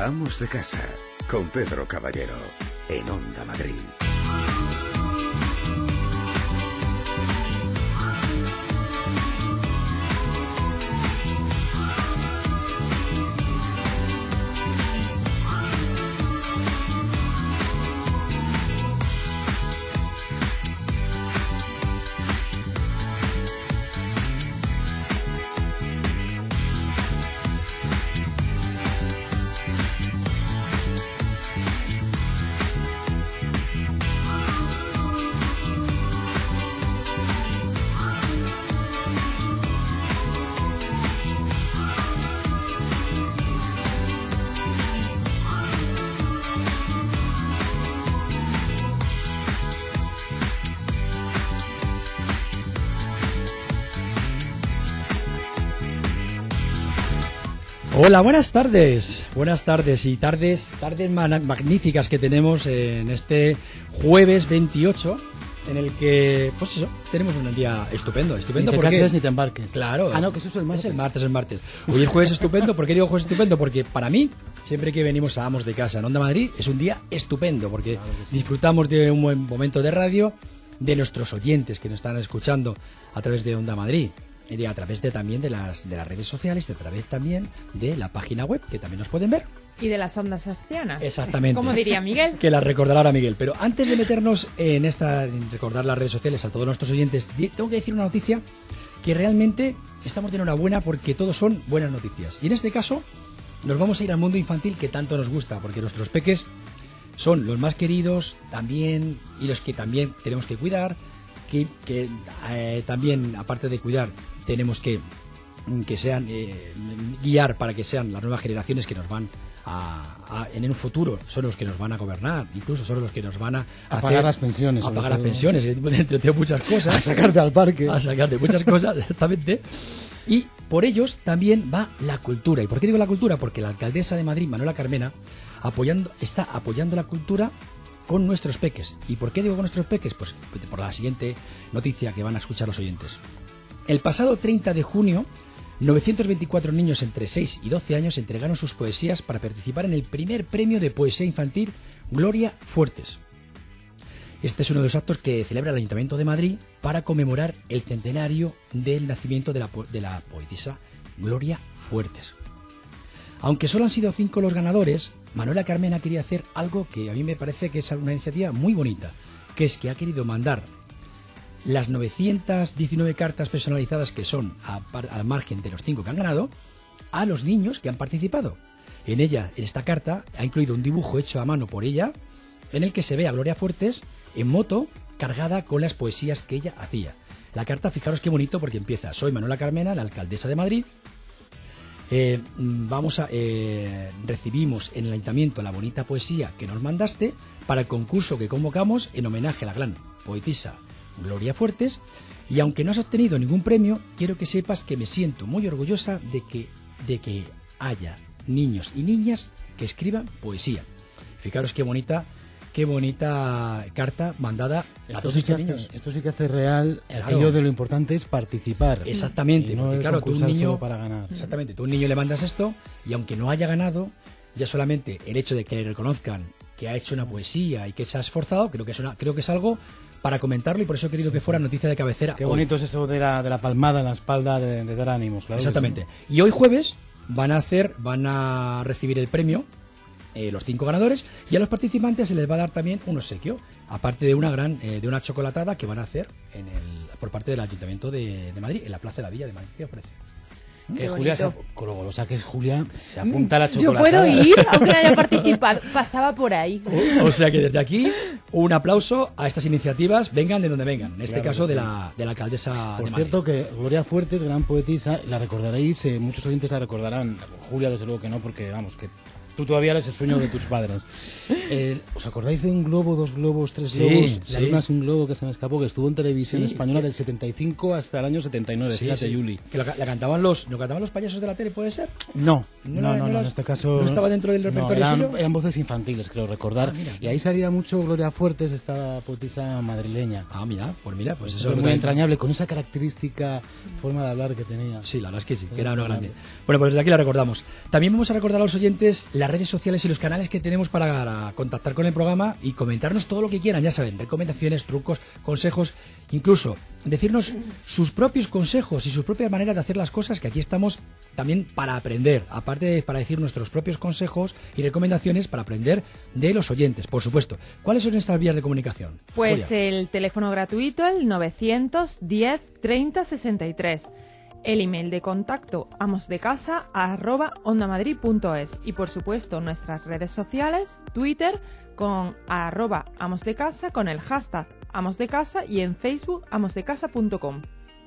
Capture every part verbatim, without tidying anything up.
Amos de Casa, con Pedro Caballero, en Onda Madrid. Hola, buenas tardes, buenas tardes y tardes, tardes magníficas que tenemos en este jueves veintiocho, en el que, pues eso, tenemos un día estupendo, estupendo. Ni te porque... cases ni te embarques. Claro. Ah, no, que eso es el martes. Es el martes, el martes. Hoy el jueves estupendo. ¿Por qué digo jueves estupendo? Porque para mí, siempre que venimos a Amos de Casa en Onda Madrid, es un día estupendo, porque claro que sí. Disfrutamos de un buen momento de radio, de nuestros oyentes que nos están escuchando a través de Onda Madrid. Y a través de también de las de las redes sociales, a través también de la página web, que también nos pueden ver. Y de las ondas hercianas. Exactamente. Como diría Miguel. Que la recordará ahora Miguel. Pero antes de meternos en esta, en recordar las redes sociales a todos nuestros oyentes, tengo que decir una noticia que realmente estamos de enhorabuena porque todos son buenas noticias. Y en este caso nos vamos a ir al mundo infantil que tanto nos gusta, porque nuestros peques son los más queridos también y los que también tenemos que cuidar, que, que eh, también, aparte de cuidar, tenemos que que sean eh, guiar para que sean las nuevas generaciones que nos van a, a en un futuro son los que nos van a gobernar, incluso son los que nos van a, a hacer, pagar las pensiones, a pagar las pensiones, entre muchas cosas, a sacarte al parque, a sacarte muchas cosas, exactamente. Y por ellos también va la cultura. ¿Y por qué digo la cultura? Porque la alcaldesa de Madrid, Manuela Carmena, apoyando está apoyando la cultura con nuestros peques. ¿Y por qué digo con nuestros peques? Pues por la siguiente noticia que van a escuchar los oyentes. El pasado treinta de junio, novecientos veinticuatro niños entre seis y doce años entregaron sus poesías para participar en el primer premio de poesía infantil Gloria Fuertes. Este es uno de los actos que celebra el Ayuntamiento de Madrid para conmemorar el centenario del nacimiento de la, de la poetisa Gloria Fuertes. Aunque solo han sido cinco los ganadores, Manuela Carmena quería hacer algo que a mí me parece que es una iniciativa muy bonita, que es que ha querido mandar las novecientas diecinueve cartas personalizadas que son a, al margen de los cinco que han ganado a los niños que han participado. En ella, en esta carta, ha incluido un dibujo hecho a mano por ella en el que se ve a Gloria Fuertes en moto cargada con las poesías que ella hacía. La carta, fijaros qué bonito, porque empieza: soy Manuela Carmena, la alcaldesa de Madrid. Eh, vamos a eh, recibimos en el ayuntamiento la bonita poesía que nos mandaste para el concurso que convocamos en homenaje a la gran poetisa Gloria Fuertes, y aunque no has obtenido ningún premio, quiero que sepas que me siento muy orgullosa de que, de que haya niños y niñas que escriban poesía. Fijaros qué bonita, qué bonita carta mandada a todos estos niños. Esto sí que hace real, claro. Aquello de lo importante es participar. Exactamente, y no porque claro, tú un niño para ganar. Exactamente, tú un niño le mandas esto y aunque no haya ganado, ya solamente el hecho de que le reconozcan que ha hecho una poesía y que se ha esforzado, creo que es una, creo que es algo para comentarlo, y por eso he querido sí, que fuera noticia de cabecera. Qué hoy. bonito es eso de la, de la palmada en la espalda, de, de dar ánimos, claro. Exactamente. Sí. Y hoy jueves van a hacer, van a recibir el premio eh, los cinco ganadores, y a los participantes se les va a dar también un obsequio, aparte de una gran, eh, de una chocolatada que van a hacer en el, por parte del Ayuntamiento de, de Madrid, en la Plaza de la Villa de Madrid. ¿Qué os parece? Que Julia, se, con lo golosa que es Julia, se apunta a la chocolatada. Yo puedo ir, aunque no haya participado, pasaba por ahí. O sea que desde aquí, un aplauso a estas iniciativas, vengan de donde vengan, en este claro caso sí. de la de la alcaldesa Por de cierto, Madrid. Que Gloria Fuertes, gran poetisa, la recordaréis, eh, muchos oyentes la recordarán, Julia desde luego que no, porque vamos, que tú todavía eres el sueño de tus padres. Eh, ¿Os acordáis de un globo, dos globos, tres sí, globos? Sí. La luna es un globo que se me escapó, que estuvo en televisión sí, española sí. del setenta y cinco hasta el año setenta y nueve, Sí, fíjate, sí. Yuli. ¿Que la, la cantaban los, ¿lo cantaban los payasos de la tele, puede ser? No, no, no, no, no, no, no en este caso... ¿No estaba dentro del repertorio no, eran, suyo? eran voces infantiles, creo recordar. Ah, mira, y ahí salía mucho Gloria Fuertes, esta poetisa madrileña. Ah, mira, pues mira, pues eso es muy también... entrañable, con esa característica forma de hablar que tenía. Sí, la verdad es que sí, que era una grande. Bueno, pues desde aquí la recordamos. También vamos a recordar a los oyentes la las redes sociales y los canales que tenemos para contactar con el programa y comentarnos todo lo que quieran, ya saben, recomendaciones, trucos, consejos, incluso decirnos sus propios consejos y sus propias maneras de hacer las cosas, que aquí estamos también para aprender, aparte de para decir nuestros propios consejos y recomendaciones para aprender de los oyentes, por supuesto. ¿Cuáles son estas vías de comunicación? Pues Julia. el teléfono gratuito, el novecientos diez treinta sesenta y tres. El email de contacto amosdecasa arroba ondamadrid punto es y por supuesto nuestras redes sociales, Twitter con arroba amosdecasa con el hashtag amosdecasa y en Facebook amosdecasa punto com.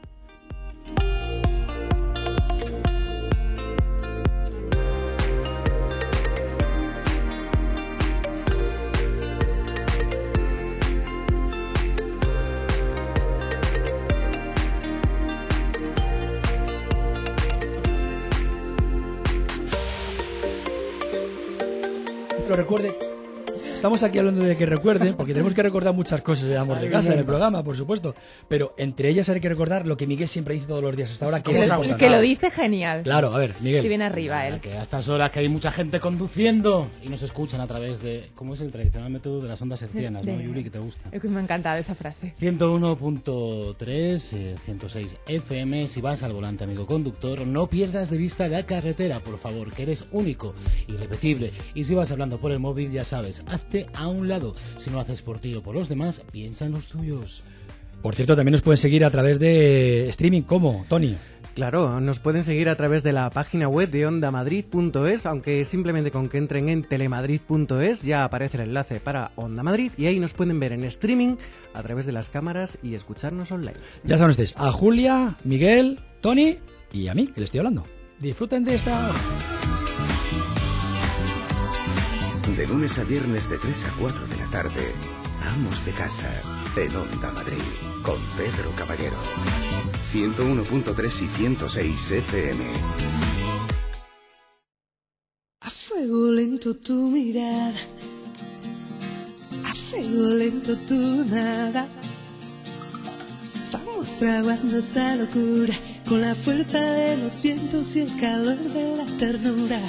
Lo recuerde. Estamos aquí hablando de que recuerden, porque tenemos que recordar muchas cosas de Amor de Casa en el programa, por supuesto. Pero entre ellas hay que recordar lo que Miguel siempre dice todos los días hasta ahora, que es Que, importante. que lo dice genial. Claro, a ver, Miguel. Si viene arriba él. Que a estas horas que hay mucha gente conduciendo y nos escuchan a través de, ¿cómo es el tradicional método de las ondas hercianas, no, De- Yuri, que te gusta? Es que me ha encantado esa frase. ciento uno punto tres, eh, ciento seis F M. Si vas al volante, amigo conductor, no pierdas de vista la carretera, por favor, que eres único, irrepetible. Y si vas hablando por el móvil, ya sabes, hazte a un lado. Si no lo haces por ti o por los demás, piensa en los tuyos. Por cierto, también nos pueden seguir a través de streaming. ¿Cómo, Tony? Claro, nos pueden seguir a través de la página web de onda madrid punto es, aunque simplemente con que entren en telemadrid punto es ya aparece el enlace para Onda Madrid y ahí nos pueden ver en streaming a través de las cámaras y escucharnos online. Ya saben ustedes, a Julia, Miguel, Tony y a mí, que les estoy hablando. Disfruten de esta... De lunes a viernes de tres a cuatro de la tarde, Amos de Casa, en Onda Madrid, con Pedro Caballero. ciento uno punto tres y ciento seis F M. A fuego lento tu mirada, a fuego lento tu nada. Vamos fraguando esta locura con la fuerza de los vientos y el calor de la ternura.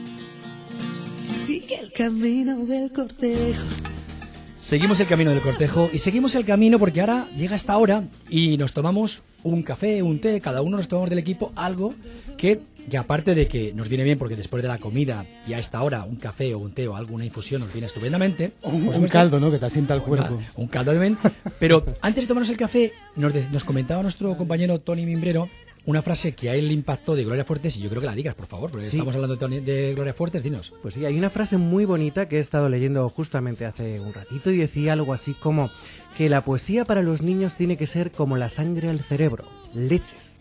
Sigue el camino del cortejo. Seguimos el camino del cortejo y seguimos el camino porque ahora llega esta hora y nos tomamos un café, un té, cada uno nos tomamos del equipo algo que, que aparte de que nos viene bien porque después de la comida y a esta hora un café o un té o alguna infusión nos viene estupendamente. Un, por un supuesto, caldo, ¿no? Que te asienta el cuerpo. una- un caldo de men. Pero antes de tomarnos el café nos, de- nos comentaba nuestro compañero Tony Mimbrero una frase que a él le impactó de Gloria Fuertes y yo creo que la digas, por favor, porque Sí. estamos hablando de, Tony- de Gloria Fuertes, dinos. Pues sí, hay una frase muy bonita que he estado leyendo justamente hace un ratito y decía algo así como que la poesía para los niños tiene que ser como la sangre al cerebro, leches.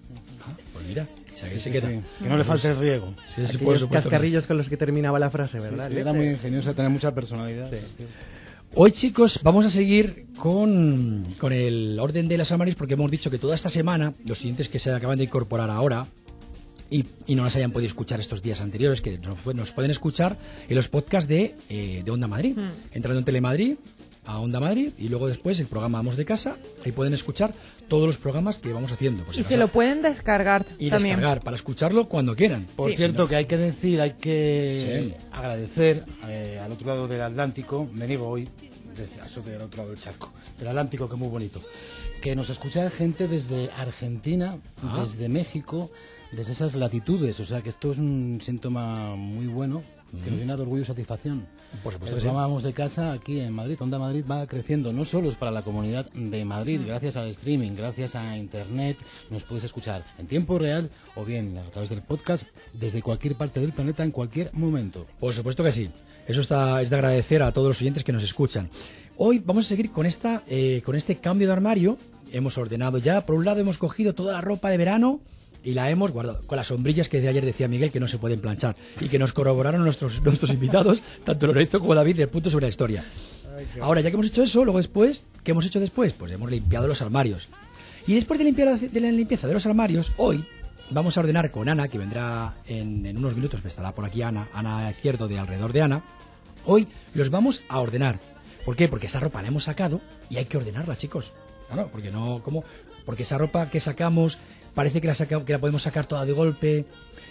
Pues mira, o sea, que Sí, se sí, queda. sí. Que no le falte el riego. Sí, sí, por Aquellos supuesto que sí. cascarrillos con los que terminaba la frase, Sí, ¿verdad? sí, era muy ingeniosa, tenía mucha personalidad. es cierto. Hoy, chicos, vamos a seguir con, con el orden de las armarios porque hemos dicho que toda esta semana, los siguientes que se acaban de incorporar ahora y, y no nos hayan podido escuchar estos días anteriores, que nos, nos pueden escuchar en los podcasts de, eh, de Onda Madrid. Entrando en Telemadrid, a Onda Madrid, y luego después el programa Amos de Casa, ahí pueden escuchar todos los programas que vamos haciendo. Pues Y si se acaso- lo pueden descargar y también. descargar para escucharlo cuando quieran. Por Sí. cierto, que hay que decir, hay que Sí. agradecer eh, al otro lado del Atlántico, me niego hoy, desde, eso del otro lado del charco, del Atlántico, que es muy bonito, que nos escucha gente desde Argentina, Ah. desde México, desde esas latitudes, o sea que esto es un síntoma muy bueno, que nos llena de orgullo y satisfacción. Por supuesto El que sí. programa Vamos de Casa aquí en Madrid, Onda Madrid va creciendo, no solo es para la comunidad de Madrid, gracias al streaming, gracias a internet, nos puedes escuchar en tiempo real o bien a través del podcast desde cualquier parte del planeta en cualquier momento. Por supuesto que sí. Eso está, es de agradecer a todos los oyentes que nos escuchan. Hoy vamos a seguir con esta, eh, con este cambio de armario. Hemos ordenado ya, por un lado hemos cogido toda la ropa de verano y la hemos guardado con las sombrillas que de ayer decía Miguel que no se pueden planchar y que nos corroboraron nuestros, nuestros invitados, tanto Lorenzo como David, del punto sobre la historia. Ahora, ya que hemos hecho eso, luego después, ¿qué hemos hecho después? Pues hemos limpiado los armarios. Y después de limpiar de la limpieza de los armarios, hoy vamos a ordenar con Ana, que vendrá en, en unos minutos, que estará por aquí Ana, Ana Izquierdo de Alrededor de Ana. Hoy los vamos a ordenar. ¿Por qué? Porque esa ropa la hemos sacado y hay que ordenarla, chicos. Claro, porque no, ¿cómo? Porque esa ropa que sacamos parece que la, saca, que la podemos sacar toda de golpe,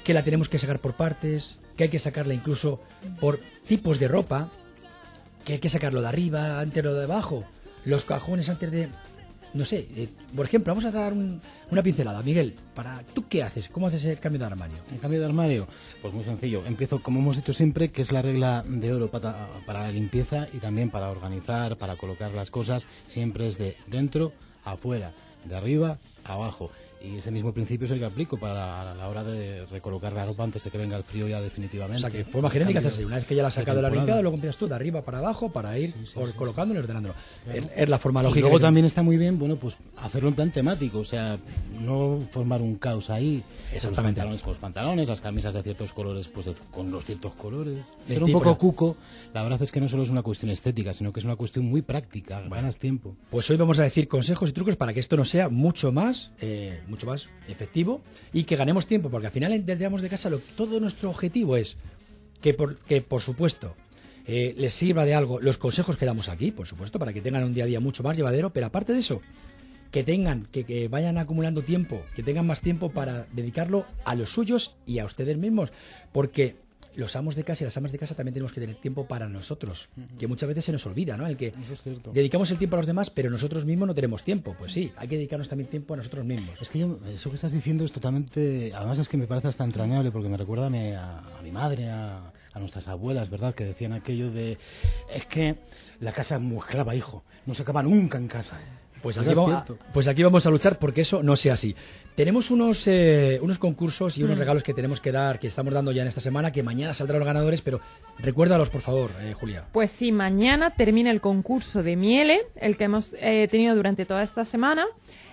que la tenemos que sacar por partes, que hay que sacarla incluso por tipos de ropa, que hay que sacarlo de arriba, antes lo de abajo, los cajones antes de... No sé, eh, por ejemplo, vamos a dar un, una pincelada. Miguel, para ¿tú qué haces? ¿Cómo haces el cambio de armario? ¿El cambio de armario? Pues muy sencillo. Empiezo, como hemos dicho siempre, que es la regla de oro para, para la limpieza y también para organizar, para colocar las cosas. Siempre es de dentro a afuera, de arriba a abajo. Y ese mismo principio es el que aplico para la hora de recolocar la ropa antes de que venga el frío ya definitivamente. O sea, que forma genérica es así. Una vez que ya la has sacado de la limpiada, luego empiezas tú de arriba para abajo para ir sí, sí, por, sí, colocándolo y ordenándolo. Claro. Es, es la forma lógica. Y luego también está muy bien, bueno, pues hacerlo en plan temático. O sea, no formar un caos ahí. Exactamente. Los pantalones con los pantalones, las camisas de ciertos colores pues de, con los ciertos colores. De Ser un poco cuco, la verdad es que no solo es una cuestión estética, sino que es una cuestión muy práctica. Bueno, ganas tiempo. Pues hoy vamos a decir consejos y trucos para que esto no sea mucho más, eh, mucho más efectivo y que ganemos tiempo, porque al final desde Amos de Casa lo, todo nuestro objetivo es que por, que por supuesto eh, les sirva de algo los consejos que damos aquí, por supuesto, para que tengan un día a día mucho más llevadero, pero aparte de eso, que tengan, que, que vayan acumulando tiempo, que tengan más tiempo para dedicarlo a los suyos y a ustedes mismos, porque los amos de casa y las amas de casa también tenemos que tener tiempo para nosotros, que muchas veces se nos olvida, ¿no? El que dedicamos el tiempo a los demás, pero nosotros mismos no tenemos tiempo. Pues sí, hay que dedicarnos también tiempo a nosotros mismos. Es que yo, eso que estás diciendo es totalmente... Además es que me parece hasta entrañable, porque me recuerda a mi, a, a mi madre, a, a nuestras abuelas, ¿verdad? Que decían aquello de... Es que la casa es muy esclava, hijo. No se acaba nunca en casa. Pues aquí, vamos, pues aquí vamos a luchar porque eso no sea así. Tenemos unos eh, unos concursos y unos mm. regalos que tenemos que dar, que estamos dando ya en esta semana, que mañana saldrán los ganadores, pero recuérdalos, por favor, eh, Julia. Pues sí, mañana termina el concurso de Miele, el que hemos eh, tenido durante toda esta semana.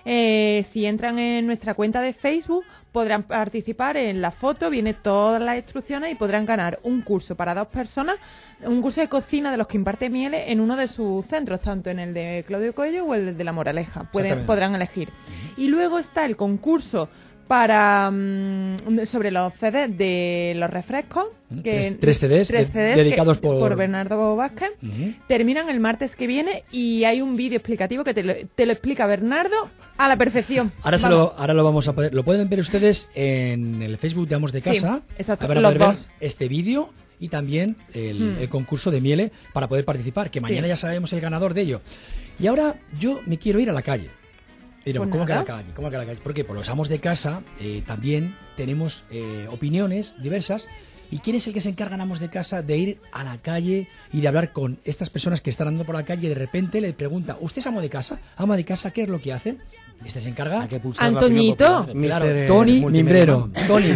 Eh, si entran en nuestra cuenta de Facebook, podrán participar en la foto, viene todas las instrucciones y podrán ganar un curso para dos personas, un curso de cocina de los que imparte Miele en uno de sus centros, tanto en el de Claudio Coello o el de La Moraleja. Pueden, podrán elegir. Uh-huh. Y luego está el concurso para um, sobre los C Ds de los refrescos, que tres, tres C Ds, tres C Ds dedicados que, por... por Bernardo Vázquez. Uh-huh. Terminan el martes que viene y hay un vídeo explicativo que te lo, te lo explica Bernardo a la perfección. Ahora, se lo, ahora lo vamos a poder, lo pueden ver ustedes en el Facebook de Amos de Casa. Sí, exacto, van a los poder dos. ver este vídeo y también el, hmm. el concurso de Miele para poder participar, que mañana sí. ya sabemos el ganador de ello. Y ahora yo me quiero ir a la calle. Pero, pues ¿cómo que a la calle? ¿Cómo que a la calle? Porque por los amos de casa eh, también tenemos eh, opiniones diversas. ¿Y quién es el que se encarga en amos de casa de ir a la calle y de hablar con estas personas que están andando por la calle y de repente le pregunta, ¿usted es amo de casa? ¿Ama de casa? ¿Qué es lo que hace? Este se encarga. Antoñito. Claro, Tony Mimbrero. Tony.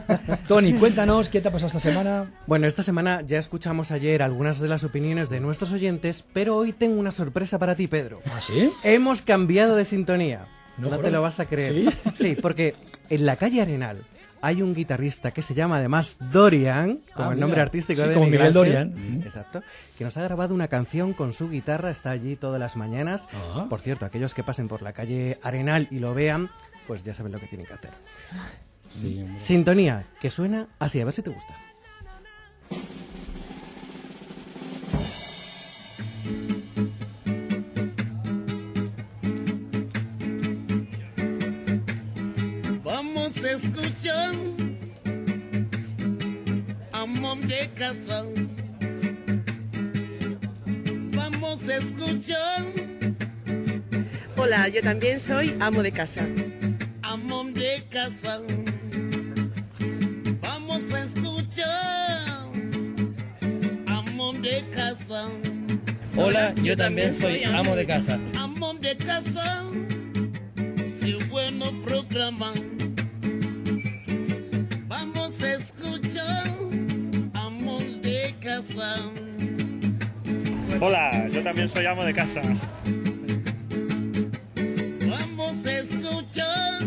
Tony, cuéntanos qué te ha pasado esta semana. Bueno, esta semana ya escuchamos ayer algunas de las opiniones de nuestros oyentes, pero hoy tengo una sorpresa para ti, Pedro. ¿Ah, sí? Hemos cambiado de sintonía. No, no te lo vas a creer. ¿Sí? Sí, porque en la calle Arenal hay un guitarrista que se llama además Dorian, como ah, el nombre mira. artístico sí, de como Miguel Dorian. Mm. Exacto. Que nos ha grabado una canción con su guitarra, está allí todas las mañanas. Uh-huh. Por cierto, aquellos que pasen por la calle Arenal y lo vean, pues ya saben lo que tienen que hacer. Sí, Sintonía, que suena así, a ver si te gusta. Vamos a escuchar Amos de Casa. Vamos a escuchar. Hola, yo también soy amo de casa. Amos de Casa. Vamos a escuchar Amos de Casa. Hola, yo también soy amo de casa. Amos de Casa. Si bueno programa. Vamos a escuchar Amos de Casa. Hola, yo también soy amo de casa. Vamos a escuchar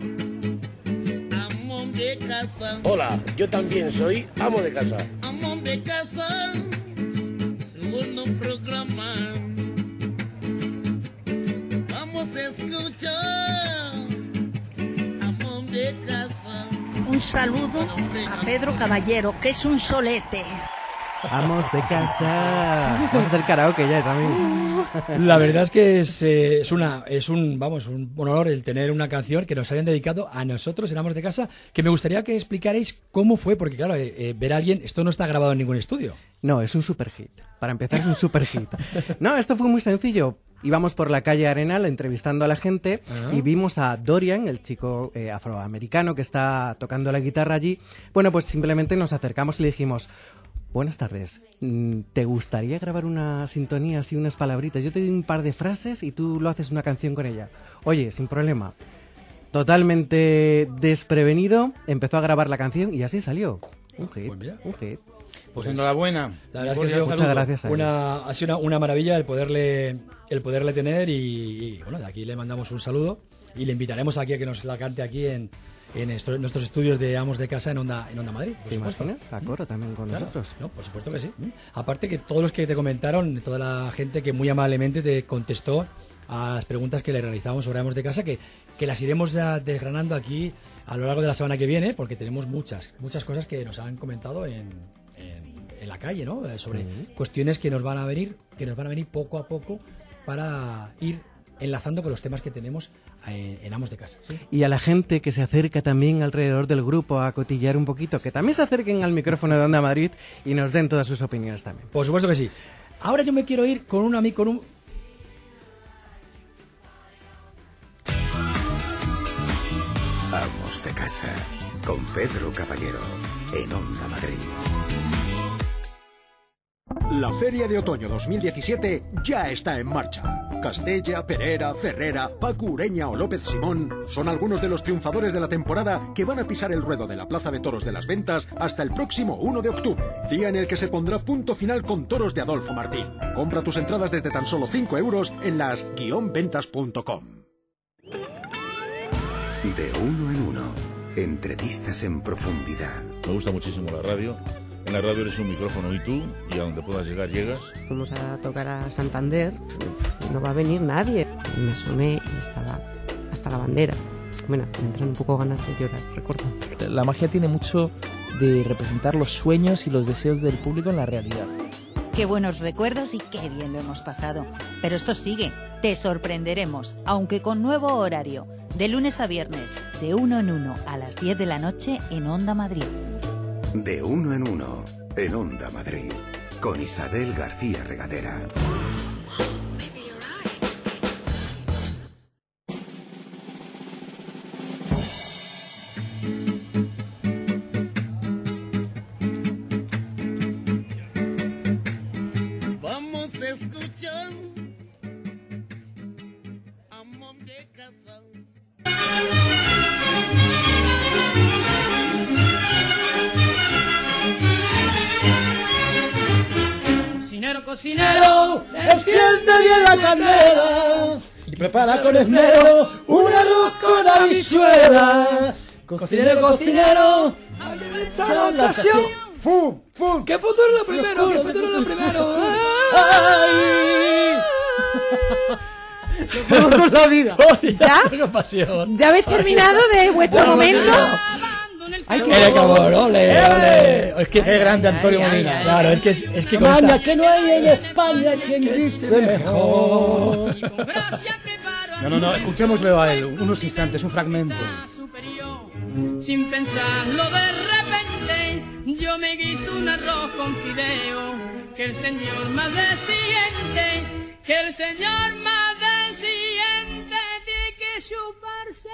Amos de Casa. Hola, yo también soy amo de casa. Amos de Casa. Segundo programa. Vamos a escuchar Amos de Casa. Un saludo a Pedro Caballero, que es un solete. Amos de casa. Vamos a hacer karaoke ya también. La verdad es que es, eh, es una es un vamos un honor el tener una canción que nos hayan dedicado a nosotros en Amos de Casa, que me gustaría que explicarais cómo fue, porque claro, eh, eh, ver a alguien, esto no está grabado en ningún estudio. No, es un super hit. Para empezar es un super hit. No, esto fue muy sencillo. Íbamos por la calle Arenal entrevistando a la gente uh-huh. y vimos a Dorian, el chico eh, afroamericano que está tocando la guitarra allí. Bueno, pues simplemente nos acercamos y le dijimos: buenas tardes, ¿te gustaría grabar una sintonía así, unas palabritas? Yo te doy un par de frases y tú lo haces una canción con ella. Oye, sin problema. Totalmente desprevenido, empezó a grabar la canción y así salió. Un hit, un hit. Pues enhorabuena. La verdad es que muchas gracias a una, ha sido una, una maravilla el poderle el poderle tener y, y bueno, de aquí le mandamos un saludo y le invitaremos aquí a que nos la cante aquí en, en esto, nuestros estudios de Amos de Casa en Onda en Onda Madrid. ¿Te imaginas? A coro también con claro, nosotros. No, por supuesto que sí. Aparte que todos los que te comentaron, toda la gente que muy amablemente te contestó a las preguntas que le realizamos sobre Amos de Casa, que, que las iremos ya desgranando aquí a lo largo de la semana que viene, porque tenemos muchas, muchas cosas que nos han comentado en, en, en la calle, ¿no? Sobre uh-huh. cuestiones que nos van a venir, que nos van a venir poco a poco para ir enlazando con los temas que tenemos en, en Amos de Casa. ¿Sí? Y a la gente que se acerca también alrededor del grupo a cotillar un poquito, que también se acerquen al micrófono de Onda Madrid y nos den todas sus opiniones también. Por supuesto que sí. Ahora yo me quiero ir con un amigo, con un... Amos de Casa, con Pedro Caballero, en Onda Madrid. La Feria de Otoño dos mil diecisiete ya está en marcha. Castella, Perera, Ferrera, Paco Ureña o López Simón son algunos de los triunfadores de la temporada que van a pisar el ruedo de la Plaza de Toros de las Ventas hasta el próximo uno de octubre, día en el que se pondrá punto final con toros de Adolfo Martín. Compra tus entradas desde tan solo cinco euros en las guion ventas punto com. De uno en uno, entrevistas en profundidad. Me gusta muchísimo la radio. En la radio eres un micrófono y tú, y a donde puedas llegar, llegas. Fuimos a tocar a Santander, no va a venir nadie. Y me asomé y estaba hasta la bandera. Bueno, me entran un poco ganas de llorar, recuerdo. La magia tiene mucho de representar los sueños y los deseos del público en la realidad. Qué buenos recuerdos y qué bien lo hemos pasado. Pero esto sigue, te sorprenderemos, aunque con nuevo horario. De lunes a viernes, de uno en uno a las diez de la noche en Onda Madrid. De uno en uno, en Onda Madrid, con Isabel García Regadera. Vamos a escuchar Amos de Casa. Cocinero, cocinero, enciende bien la candela y prepara con esmero un arroz con habichuela. Cocinero, cocinero, aprovecha la ocasión. ¡Fum! ¡Fum! ¡Qué futuro es lo primero! ¡Qué futuro es lo primero! ¡Ay! Vamos con la vida. ¿Ya? ¿Ya habéis terminado de vuestro momento? ¡Ay, qué cabrón! ¡Ole, ole! Es que ¡qué grande Antonio Molina! Claro, es que es, es que España, que no hay en España quien dice mejor. No, no, no, escuchémoslo a él, unos instantes, un fragmento. Sin pensarlo de repente, yo me guiso un arroz con fideo, que el señor más desciende, que el señor más desciende tiene que chuparse.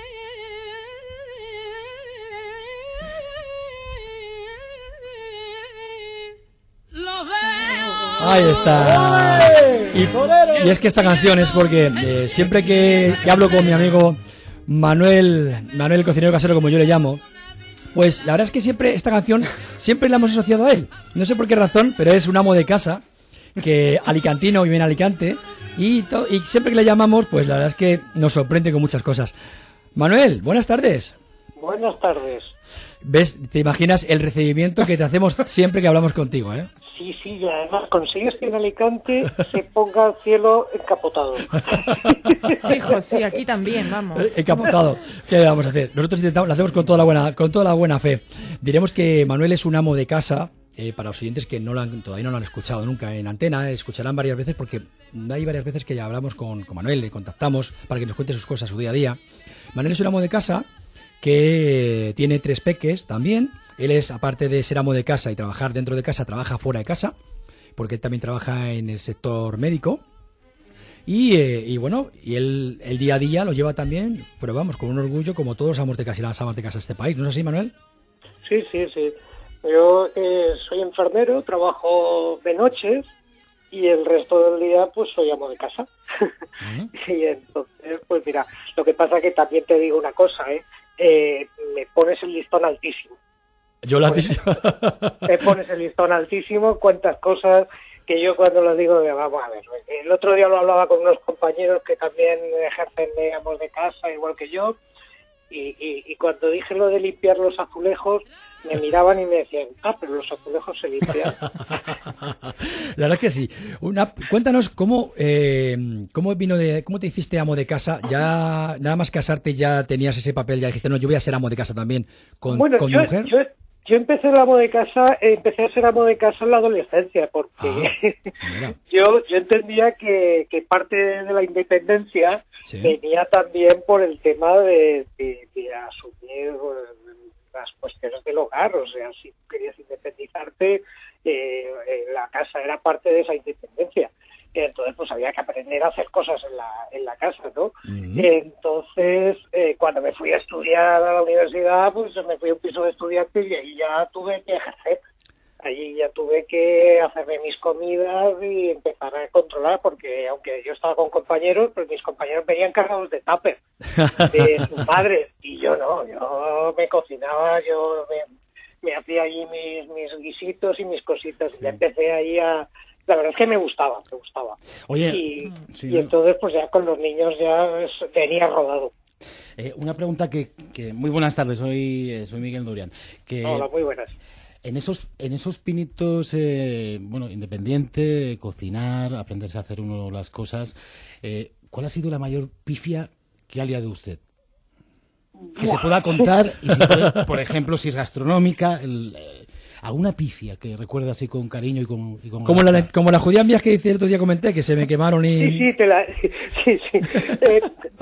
Ahí está. Y, y es que esta canción es porque eh, siempre que, que hablo con mi amigo Manuel, Manuel el cocinero casero, como yo le llamo, pues la verdad es que siempre esta canción siempre la hemos asociado a él. No sé por qué razón, pero es un amo de casa, que alicantino, vive en Alicante, y, to, y siempre que le llamamos, pues la verdad es que nos sorprende con muchas cosas. Manuel, buenas tardes. Buenas tardes. ¿Ves? ¿Te imaginas el recibimiento que te hacemos siempre que hablamos contigo, eh? Sí, sí, y además consigues que en Alicante se ponga el cielo encapotado. Sí, José, aquí también, vamos. Encapotado. ¿Qué vamos a hacer? Nosotros intentamos, lo hacemos con toda la buena, con toda la buena fe. Diremos que Manuel es un amo de casa eh, para los oyentes que no lo han, todavía no lo han escuchado nunca en antena, escucharán varias veces porque hay varias veces que ya hablamos con, con Manuel, le contactamos para que nos cuente sus cosas, su día a día. Manuel es un amo de casa que tiene tres peques también. Él es, aparte de ser amo de casa y trabajar dentro de casa, trabaja fuera de casa, porque él también trabaja en el sector médico. Y, eh, y bueno, y él el día a día lo lleva también, pero vamos, con un orgullo como todos los amos de casa y las amas de casa de este país. ¿No es así, Manuel? Sí, sí, sí. Yo eh, soy enfermero, trabajo de noches y el resto del día pues soy amo de casa. Uh-huh. Y entonces, pues mira, lo que pasa que también te digo una cosa, ¿eh? eh me pones el listón altísimo. Yo la altísimo. Me pones el listón altísimo, cuántas cosas que yo cuando lo digo, vamos a ver, el otro día lo hablaba con unos compañeros que también ejercen de amos de casa, igual que yo, y, y, y cuando dije lo de limpiar los azulejos, me miraban y me decían, ah, pero los azulejos se limpian. La verdad es que sí. Una, cuéntanos cómo eh, cómo vino de, cómo te hiciste amo de casa. Ya nada más casarte ya tenías ese papel, ya dijiste, no, yo voy a ser amo de casa también con, bueno, con yo, mi mujer. Yo, Yo empecé el amo de casa, empecé a ser amo de casa en la adolescencia, porque ah, yo yo entendía que, que parte de la independencia ¿sí? venía también por el tema de, de, de asumir las cuestiones del hogar, o sea, si querías independizarte, eh, la casa era parte de esa independencia. Entonces, pues había que aprender a hacer cosas en la, en la casa, ¿no? Uh-huh. Entonces, eh, cuando me fui a estudiar a la universidad, pues me fui a un piso de estudiantes y ahí ya tuve que ejercer. Allí ya tuve que hacerme mis comidas y empezar a controlar, porque aunque yo estaba con compañeros, pues mis compañeros venían cargados de tupper de sus madres, y yo no, yo me cocinaba, yo me, me hacía allí mis, mis guisitos y mis cositas, sí. Y ya empecé ahí a... La verdad es que me gustaba, me gustaba. Oye, y, sí, y ¿no? entonces pues ya con los niños ya es, venía rodado. Eh, una pregunta que, que... Muy buenas tardes, soy, soy Miguel Durian. Que Hola, muy buenas. En esos, en esos pinitos, eh, bueno, independiente, cocinar, aprenderse a hacer uno las cosas, eh, ¿cuál ha sido la mayor pifia que ha liado usted? Que se pueda contar, y si puede, por ejemplo, si es gastronómica, el... Eh, ¿alguna pifia que recuerda así con cariño y con... Y con como, la, como la judía mía que dice el otro día comenté, que se me quemaron y... Sí, sí, te la... Sí, sí. eh,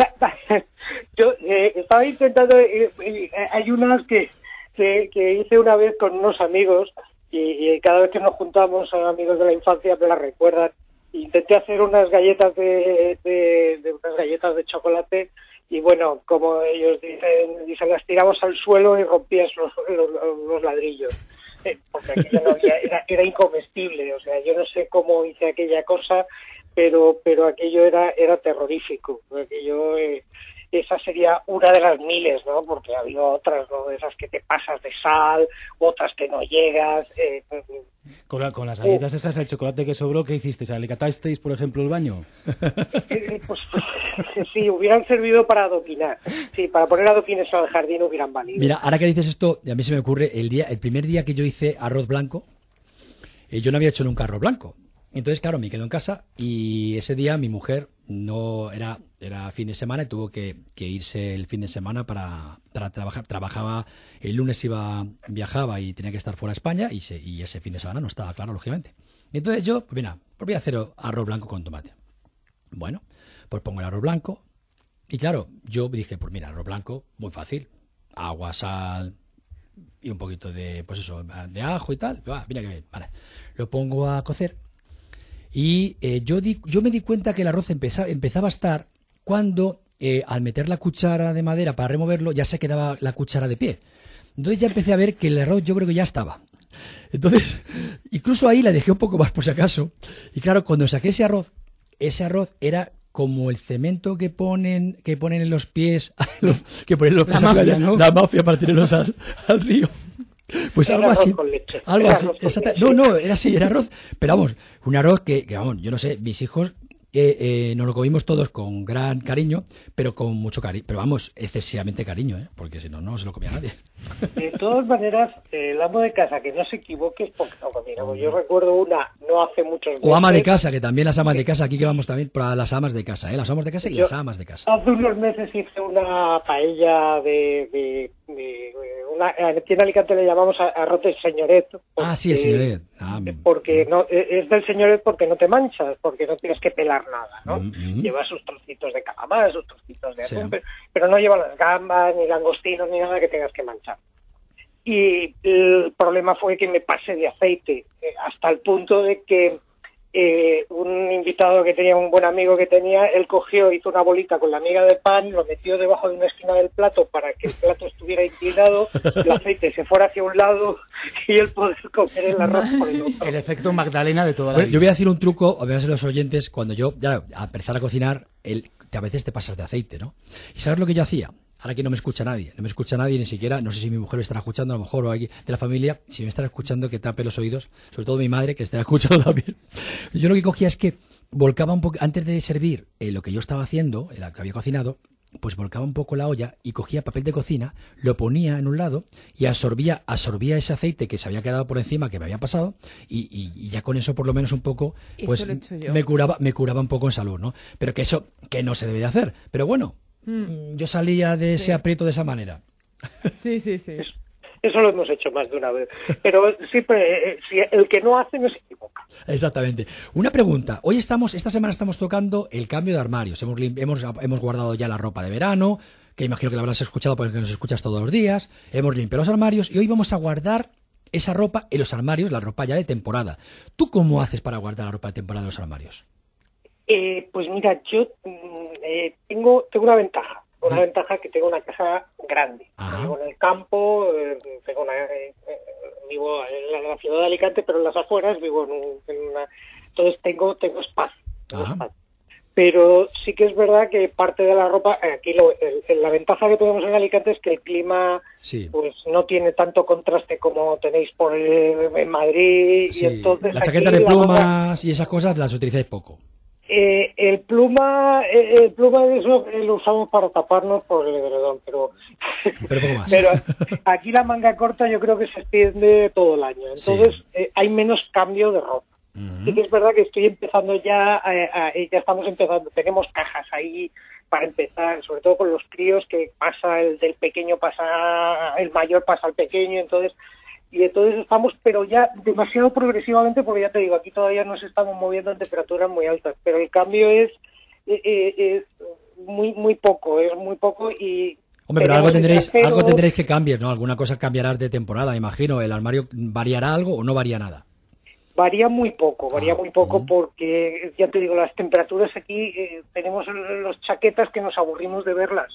yo eh, estaba intentando... Eh, eh, hay unas que, que, que hice una vez con unos amigos y, y cada vez que nos juntamos, amigos de la infancia, me las recuerdan. Intenté hacer unas galletas de, de, de unas galletas de chocolate y bueno, como ellos dicen, dicen las tiramos al suelo y rompías los, los, los ladrillos. Porque aquello no había, era, era incomestible, o sea, yo no sé cómo hice aquella cosa, pero pero aquello era era terrorífico, aquello, eh, esa sería una de las miles, ¿no? Porque había otras, ¿no? De esas que te pasas de sal, otras que no llegas. Eh, con, la, con las galletas uh, esas, el chocolate que sobró, ¿qué hicisteis? ¿Alicatasteis, por ejemplo, el baño? Eh, pues, pues sí, hubieran servido para adoquinar. Sí, para poner adoquines al jardín hubieran valido. Mira, ahora que dices esto, a mí se me ocurre, el día, el primer día que yo hice arroz blanco, eh, yo no había hecho nunca arroz blanco. Entonces, claro, me quedo en casa y ese día mi mujer no era era fin de semana y tuvo que, que irse el fin de semana para, para trabajar. Trabajaba, el lunes iba, viajaba y tenía que estar fuera de España y, se, y ese fin de semana no estaba claro, lógicamente. Entonces yo, pues mira, pues voy a hacer arroz blanco con tomate. Bueno, pues pongo el arroz blanco y claro, yo dije, pues mira, arroz blanco, muy fácil. Agua, sal y un poquito de, pues eso, de ajo y tal. Ah, mira que bien, vale. Lo pongo a cocer. Y eh, yo, di, yo me di cuenta que el arroz empezaba, empezaba a estar cuando eh, al meter la cuchara de madera para removerlo ya se quedaba la cuchara de pie. Entonces ya empecé a ver que el arroz yo creo que ya estaba. Entonces, incluso ahí la dejé un poco más por si acaso. Y claro, cuando saqué ese arroz, ese arroz era como el cemento que ponen que ponen en los pies, que ponen los pies la, a mafia, playa, ¿no? La mafia para tirarlos al, al río. Pues era algo así, con leche. algo Era así, arroz con exacta, leche. no, no, era así, era arroz, pero vamos, un arroz que, que vamos, yo no sé, mis hijos eh, eh, nos lo comimos todos con gran cariño, pero con mucho cariño, pero vamos, excesivamente cariño, ¿eh? Porque si no, no se lo comía nadie. De todas maneras, eh, el amo de casa, que no se equivoque, es porque no comía. Yo recuerdo una, no hace muchos meses. O ama de casa, que también las amas de casa, aquí que vamos también para las amas de casa, ¿eh? Las amas de casa y Yo, las amas de casa. Hace unos meses hice una paella de, de, de, de una, aquí en Alicante le llamamos arroz del señoret. Porque, ah, sí, el señoret. Ah, porque no, es del señoret porque no te manchas, porque no tienes que pelar nada, ¿no? Mm-hmm. Lleva sus trocitos de calamar, sus trocitos de atún, sí. pero, pero no lleva las gambas, ni langostinos, ni nada que tengas que manchar. Y el problema fue que me pasé de aceite, eh, hasta el punto de que Eh, un invitado que tenía, un buen amigo que tenía, él cogió, hizo una bolita con la miga de pan, lo metió debajo de una esquina del plato para que el plato estuviera inclinado, el aceite se fuera hacia un lado y él poder comer el arroz por el otro. El efecto Magdalena de toda la bueno, vida. Yo voy a decir un truco, a ver a los oyentes, cuando yo, ya, a empezar a cocinar, el, a veces te pasas de aceite, ¿no? ¿Y sabes lo que yo hacía? Ahora que no me escucha nadie, no me escucha nadie ni siquiera, no sé si mi mujer me estará escuchando, a lo mejor, o alguien de la familia, si me estará escuchando, que tape los oídos, sobre todo mi madre, que estará escuchando también. Yo lo que cogía es que volcaba un poco, antes de servir eh, lo que yo estaba haciendo, lo que había cocinado, pues volcaba un poco la olla y cogía papel de cocina, lo ponía en un lado y absorbía, absorbía ese aceite que se había quedado por encima, que me había pasado, y, y, y ya con eso por lo menos un poco, pues me curaba, me curaba un poco en salud, ¿no? Pero que eso, que no se debe de hacer. Pero bueno, Mm. yo salía de ese sí. aprieto de esa manera. Sí, sí, sí. Eso lo hemos hecho más de una vez. Pero siempre, eh, si el que no hace no se equivoca. Exactamente. Una pregunta. Hoy estamos, esta semana estamos tocando el cambio de armarios. Hemos, hemos, hemos guardado ya la ropa de verano, que imagino que la habrás escuchado porque nos escuchas todos los días. Hemos limpiado los armarios y hoy vamos a guardar esa ropa en los armarios, la ropa ya de temporada. ¿Tú cómo haces para guardar la ropa de temporada en los armarios? Eh, pues mira, yo eh, tengo tengo una ventaja, una ¿Sí? ventaja que tengo una casa grande. Ajá. Vivo en el campo, eh, tengo una, eh, vivo en la, en la ciudad de Alicante, pero en las afueras vivo en, un, en una, entonces tengo tengo espacio, tengo espacio. Pero sí que es verdad que parte de la ropa, aquí lo, el, la ventaja que tenemos en Alicante es que el clima sí. pues no tiene tanto contraste como tenéis por el, en Madrid sí. y entonces la chaqueta de plumas ropa, y esas cosas las utilizáis poco. Eh, el pluma, eh, el pluma de eso eh, lo usamos para taparnos por el edredón, pero pero, poco más. pero aquí la manga corta yo creo que se extiende todo el año, entonces sí. eh, hay menos cambio de ropa. Uh-huh. Sí que es verdad que estoy empezando ya, a, a, ya estamos empezando, tenemos cajas ahí para empezar, sobre todo con los críos que pasa el del pequeño pasa, el mayor pasa al pequeño, entonces y entonces estamos, pero ya demasiado progresivamente, porque ya te digo, aquí todavía nos estamos moviendo en temperaturas muy altas, pero el cambio es, eh, es muy muy poco, es muy poco y... Hombre, pero algo tendréis, trasero, algo tendréis que cambiar, ¿no? Alguna cosa cambiarás de temporada, imagino. ¿El armario variará algo o no varía nada? Varía muy poco, varía ah, muy poco uh-huh. porque, ya te digo, las temperaturas aquí, eh, tenemos los chaquetas que nos aburrimos de verlas.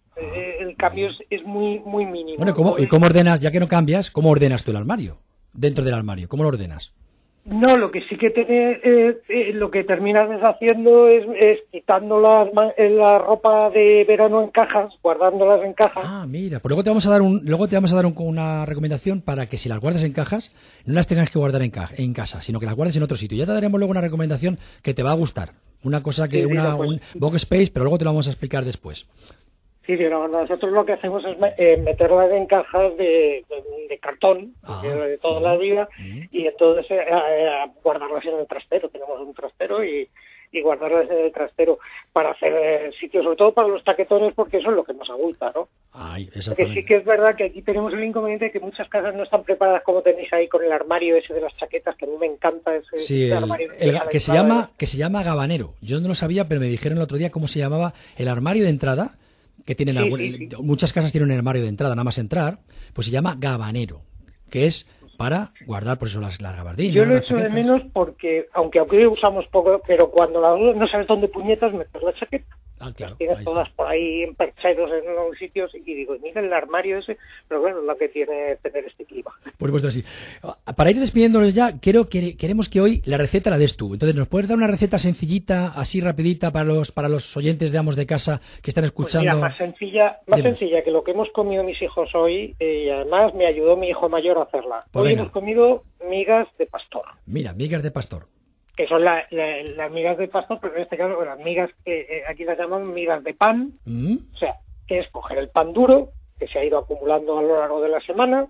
El cambio es, es muy muy mínimo. Bueno, ¿cómo, ¿y cómo ordenas, ya que no cambias, cómo ordenas tú el armario? Dentro del armario, ¿cómo lo ordenas? No, lo que sí que tiene, eh, eh, lo que terminas haciendo es, es quitando las, la ropa de verano en cajas, guardándolas en cajas. Ah, mira, pues luego te vamos a dar un, luego te vamos a dar un, una recomendación para que si las guardas en cajas, no las tengas que guardar en, ca, en casa, sino que las guardes en otro sitio. Ya te daremos luego una recomendación que te va a gustar. Una cosa que, sí, una, pues, un box space, pero luego te lo vamos a explicar después. Sí, pero nosotros lo que hacemos es eh, meterlas en cajas de, de, de cartón, ah, de toda la vida, uh-huh. y entonces eh, eh, guardarlas en el trastero. Tenemos un trastero y, y guardarlas en el trastero para hacer eh, sitios, sobre todo para los chaquetones, porque eso es lo que nos abulta, ¿no? Ay, porque sí que es verdad que aquí tenemos el inconveniente de que muchas casas no están preparadas como tenéis ahí con el armario ese de las chaquetas, que a mí me encanta ese, sí, ese el, armario. El, el, que, se llama, que se llama gabanero. Yo no lo sabía, pero me dijeron el otro día cómo se llamaba el armario de entrada, que tienen sí, algún, sí, sí. muchas casas tienen un armario de entrada, nada más entrar, pues se llama gabanero, que es para guardar por eso las, las gabardinas. Yo lo echo de menos porque, aunque aquí usamos poco, pero cuando la, no sabes dónde puñetas meter la chaqueta. Ah, claro. Tienes todas está. por ahí en percheros en unos sitios y digo, mira el armario ese, pero bueno, es lo que tiene tener este clima. Por supuesto, sí. Para ir despidiéndonos ya, quiero, que, queremos que hoy la receta la des tú. Entonces, ¿nos puedes dar una receta sencillita, así rapidita, para los para los oyentes de Amos de Casa que están escuchando? Pues mira, más sencilla, más Dime. sencilla que lo que hemos comido mis hijos hoy, eh, y además me ayudó mi hijo mayor a hacerla. Pues hoy venga. hemos comido migas de pastor. Mira, migas de pastor. Que son la, la, las migas de pastor, pero en este caso las migas que eh, aquí las llaman migas de pan, mm. o sea, que es coger el pan duro, que se ha ido acumulando a lo largo de la semana,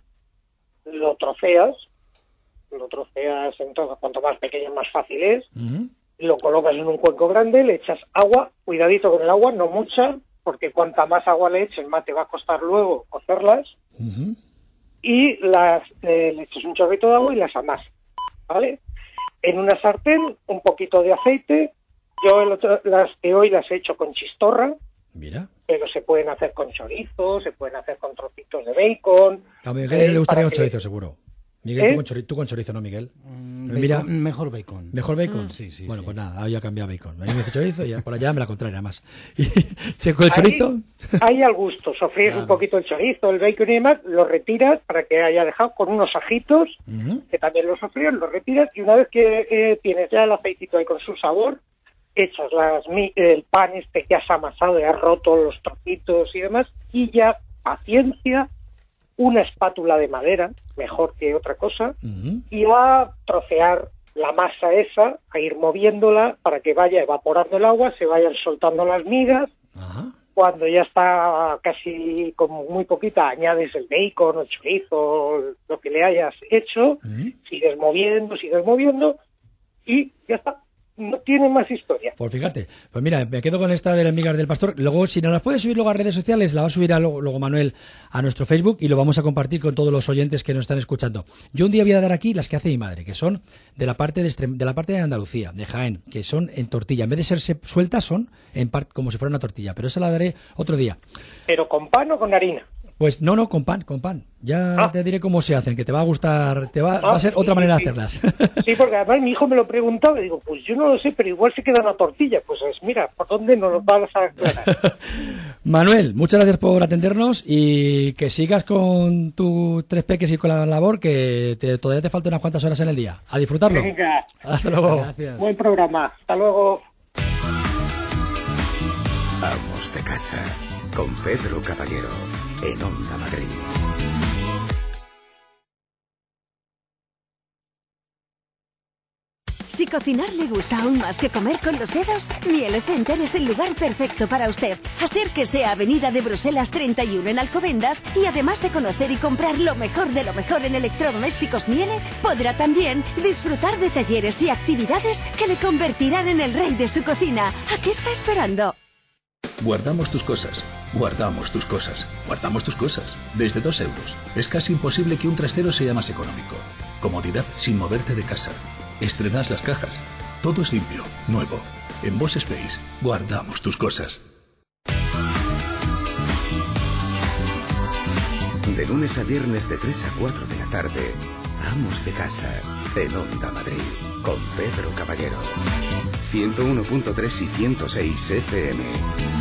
lo troceas, lo troceas, entonces cuanto más pequeño más fácil es, mm. lo colocas en un cuenco grande, le echas agua, cuidadito con el agua, no mucha, porque cuanta más agua le eches, más te va a costar luego cocerlas, mm-hmm. y las eh, le echas un chorrito de agua y las amasas, ¿vale? En una sartén, un poquito de aceite. Yo el otro, las de hoy las he hecho con chistorra. Mira. Pero se pueden hacer con chorizo, se pueden hacer con trocitos de bacon. A Miguel eh, le gustaría con que... chorizo, seguro. Miguel, ¿Eh? tú, con chorizo, tú con chorizo, ¿no, Miguel? Mm, Mira, bacon, mejor bacon. ¿Mejor bacon? Mm. Sí, sí. Bueno, sí. pues nada, ahora ya cambia bacon. A mí me dice chorizo y por allá me la contraria más. ¿Y con el chorizo? Ahí al gusto. Sofríes claro. un poquito el chorizo, el bacon y demás, lo retiras para que haya dejado con unos ajitos, uh-huh. que también lo sofrías, lo retiras y una vez que eh, tienes ya el aceitito ahí con su sabor, echas las, el pan este que has amasado, ya has roto los trocitos y demás, y ya, paciencia, una espátula de madera, mejor que otra cosa, uh-huh. y a trocear la masa esa, a ir moviéndola para que vaya evaporando el agua, se vayan soltando las migas. Uh-huh. Cuando ya está casi como muy poquita, añades el bacon o el chorizo, lo que le hayas hecho, uh-huh. sigues moviendo, sigues moviendo, y ya está. No tiene más historia. Pues fíjate, pues mira, me quedo con esta de las migas del pastor. Luego, si nos las puedes subir luego a redes sociales, la va a subir a luego, luego Manuel a nuestro Facebook y lo vamos a compartir con todos los oyentes que nos están escuchando. Yo un día voy a dar aquí las que hace mi madre, que son de la parte de, Extrem- de la parte de Andalucía, de Jaén, que son en tortilla. En vez de ser sueltas, son en part- como si fuera una tortilla, pero esa la daré otro día. ¿Pero con pan o con harina? Pues no, no, con pan, con pan. Ya ah. te diré cómo se hacen, que te va a gustar, te va, ah, va a ser sí, otra manera sí. de hacerlas. Sí, porque además mi hijo me lo preguntaba y digo, pues yo no lo sé, pero igual se queda una tortilla. Pues es, mira, ¿por dónde nos lo vas a aclarar? Manuel, muchas gracias por atendernos y que sigas con tus tres peques y con la labor, que te, todavía te faltan unas cuantas horas en el día. A disfrutarlo. Venga. Hasta luego. Gracias. Buen programa. Hasta luego. Amos de casa, con Pedro Caballero, en Onda Madrid. Si cocinar le gusta aún más que comer con los dedos, Miele Center es el lugar perfecto para usted. Acérquese a Avenida de Bruselas treinta y uno en Alcobendas y además de conocer y comprar lo mejor de lo mejor en electrodomésticos Miele, podrá también disfrutar de talleres y actividades que le convertirán en el rey de su cocina. ¿A qué está esperando? Guardamos tus cosas, guardamos tus cosas, guardamos tus cosas. Desde dos euros. Es casi imposible que un trastero sea más económico. Comodidad sin moverte de casa. Estrenas las cajas. Todo es limpio, nuevo. En Boss Space, guardamos tus cosas. De lunes a viernes de tres a cuatro de la tarde, Amos de casa, en Onda Madrid, con Pedro Caballero. ciento uno punto tres y ciento seis F M.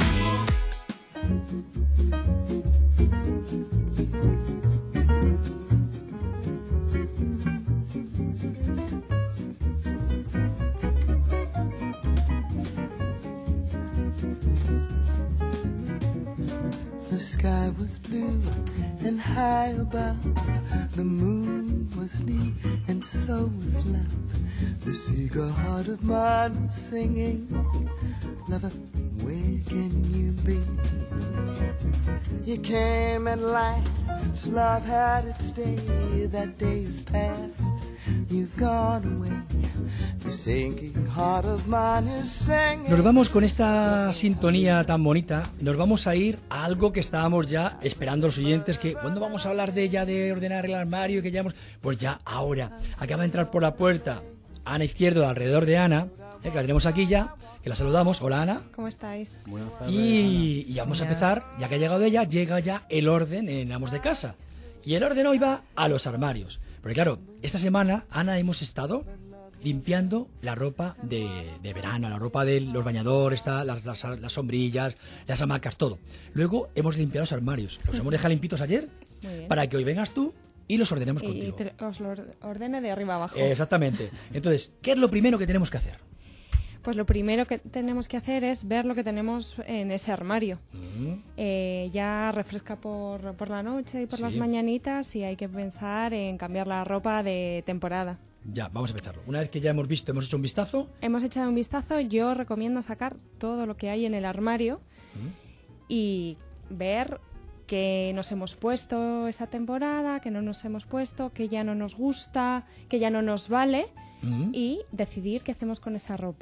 The sky was blue and high above. The moon was near and so was love. The seagull heart of mine was singing. Lover, where can you be? You came at last. Love had its day. That day is past. You've gone away. The sinking heart of mine is singing. Nos vamos con esta sintonía tan bonita. Nos vamos a ir a algo que estábamos ya esperando los oyentes. Que cuando vamos a hablar de ella, de ordenar el armario, que ya hemos, pues ya ahora acaba de entrar por la puerta Ana Izquierdo, alrededor de Ana, eh, que la tenemos aquí ya, que la saludamos. Hola, Ana. ¿Cómo estáis? Buenas tardes. Y, y vamos a empezar, ya que ha llegado ella, llega ya el orden en Amos de Casa. Y el orden hoy va a los armarios. Porque claro, esta semana, Ana, hemos estado limpiando la ropa de, de verano, la ropa de los bañadores, está, las, las, las sombrillas, las hamacas, todo. Luego hemos limpiado los armarios. Los hemos dejado limpitos ayer para que hoy vengas tú y los ordenemos y, contigo. Y te, os lo ordene de arriba abajo. Exactamente. Entonces, ¿qué es lo primero que tenemos que hacer? Pues lo primero que tenemos que hacer es ver lo que tenemos en ese armario. Uh-huh. Eh, ya refresca por, por la noche y por sí. las mañanitas y hay que pensar en cambiar la ropa de temporada. Ya, vamos a empezarlo. Una vez que ya hemos visto, hemos hecho un vistazo. Hemos echado un vistazo, yo recomiendo sacar todo lo que hay en el armario uh-huh. y ver qué nos hemos puesto esa temporada, qué no nos hemos puesto, qué ya no nos gusta, qué ya no nos vale uh-huh. y decidir qué hacemos con esa ropa.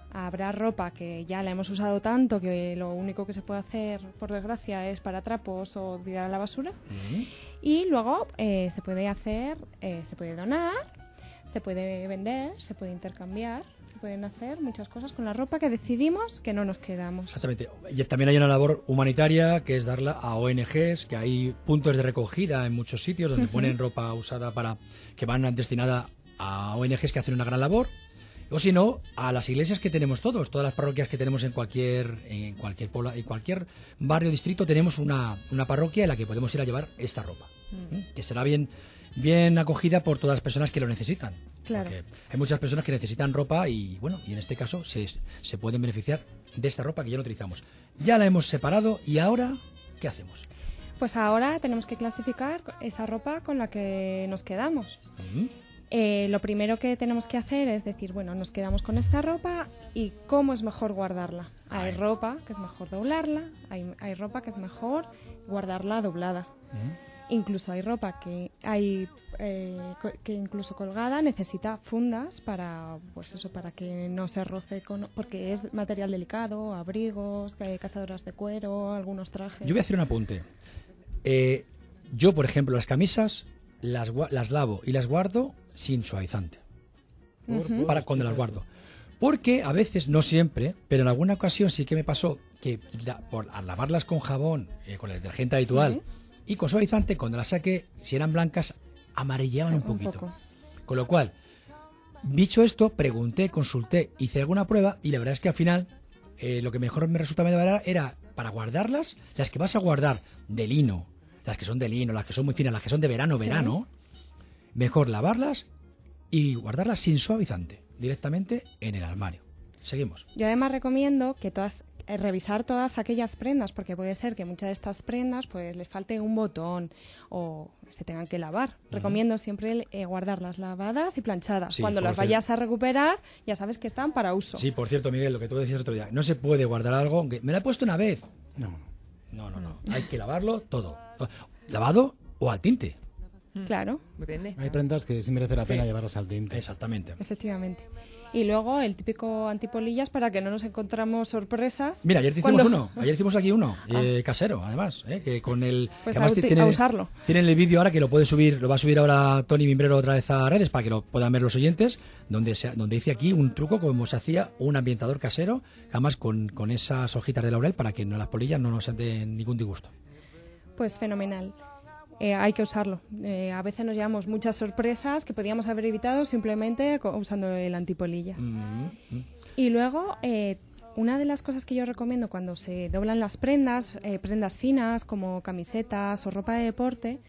Habrá ropa que ya la hemos usado tanto que lo único que se puede hacer, por desgracia, es para trapos o tirar a la basura. Uh-huh. Y luego eh, se puede hacer, eh, se puede donar, se puede vender, se puede intercambiar, se pueden hacer muchas cosas con la ropa que decidimos que no nos quedamos. Exactamente. Y también hay una labor humanitaria que es darla a O N Ges, que hay puntos de recogida en muchos sitios donde uh-huh. ponen ropa usada para que van destinada a O N Ges que hacen una gran labor. O si no, a las iglesias que tenemos todos, todas las parroquias que tenemos en cualquier en cualquier pueblo, en cualquier barrio o distrito tenemos una, una parroquia en la que podemos ir a llevar esta ropa, mm. ¿eh? que será bien bien acogida por todas las personas que lo necesitan. Claro. Porque hay muchas personas que necesitan ropa y bueno, y en este caso se, se pueden beneficiar de esta ropa que ya no utilizamos. Ya la hemos separado y ahora, ¿qué hacemos? Pues ahora tenemos que clasificar esa ropa con la que nos quedamos. Mm. Eh, lo primero que tenemos que hacer es decir, bueno, nos quedamos con esta ropa y cómo es mejor guardarla. Hay ropa que es mejor doblarla, hay, hay ropa que es mejor guardarla doblada. ¿Mm? Incluso hay ropa que hay eh, que incluso colgada necesita fundas para, pues eso, para que no se roce con, porque es material delicado, abrigos, cazadoras de cuero, algunos trajes. Yo voy a hacer un apunte. Eh, yo, por ejemplo, las camisas las, las lavo y las guardo sin suavizante. Uh-huh. Para cuando las guardo. Porque a veces, no siempre, pero en alguna ocasión sí que me pasó que la, por, al lavarlas con jabón, eh, con el detergente habitual, sí. y con suavizante, cuando las saqué, si eran blancas, amarellaban un poquito. Un poco. Con lo cual, dicho esto, pregunté, consulté, hice alguna prueba y la verdad es que al final eh, lo que mejor me resultaba era, era para guardarlas, las que vas a guardar de lino, las que son de lino, las que son muy finas, las que son de verano, sí. verano, mejor lavarlas y guardarlas sin suavizante, directamente en el armario. Seguimos. Yo además recomiendo que todas eh, revisar todas aquellas prendas, porque puede ser que muchas de estas prendas pues les falte un botón o se tengan que lavar. Uh-huh. Recomiendo siempre eh, guardarlas lavadas y planchadas. Sí, cuando las cierto. vayas a recuperar, ya sabes que están para uso. Sí, por cierto, Miguel, lo que tú decías otro día, no se puede guardar algo, aunque me la he puesto una vez. No, no, no, no. Hay que lavarlo todo. Lavado o al tinte. Claro. Depende. Hay prendas que sí merece la pena sí. llevarlas al tinte. Exactamente. Efectivamente. Y luego el típico antipolillas para que no nos encontramos sorpresas. Mira, ayer hicimos cuando... uno. Ayer hicimos aquí uno. Ah. Eh, casero, además. Eh, que con el... Pues además, a, tiene, a usarlo. Tienen el vídeo ahora que lo puede subir, lo va a subir ahora Tony Mimbrero otra vez a redes para que lo puedan ver los oyentes, donde se, donde dice aquí un truco como se hacía un ambientador casero, además con, con esas hojitas de laurel para que no, las polillas no nos den ningún disgusto. Pues fenomenal. Eh, hay que usarlo. Eh, a veces nos llevamos muchas sorpresas que podíamos haber evitado simplemente usando el antipolillas. Mm-hmm. Y luego, eh, una de las cosas que yo recomiendo cuando se doblan las prendas, eh, prendas finas como camisetas o ropa de deporte,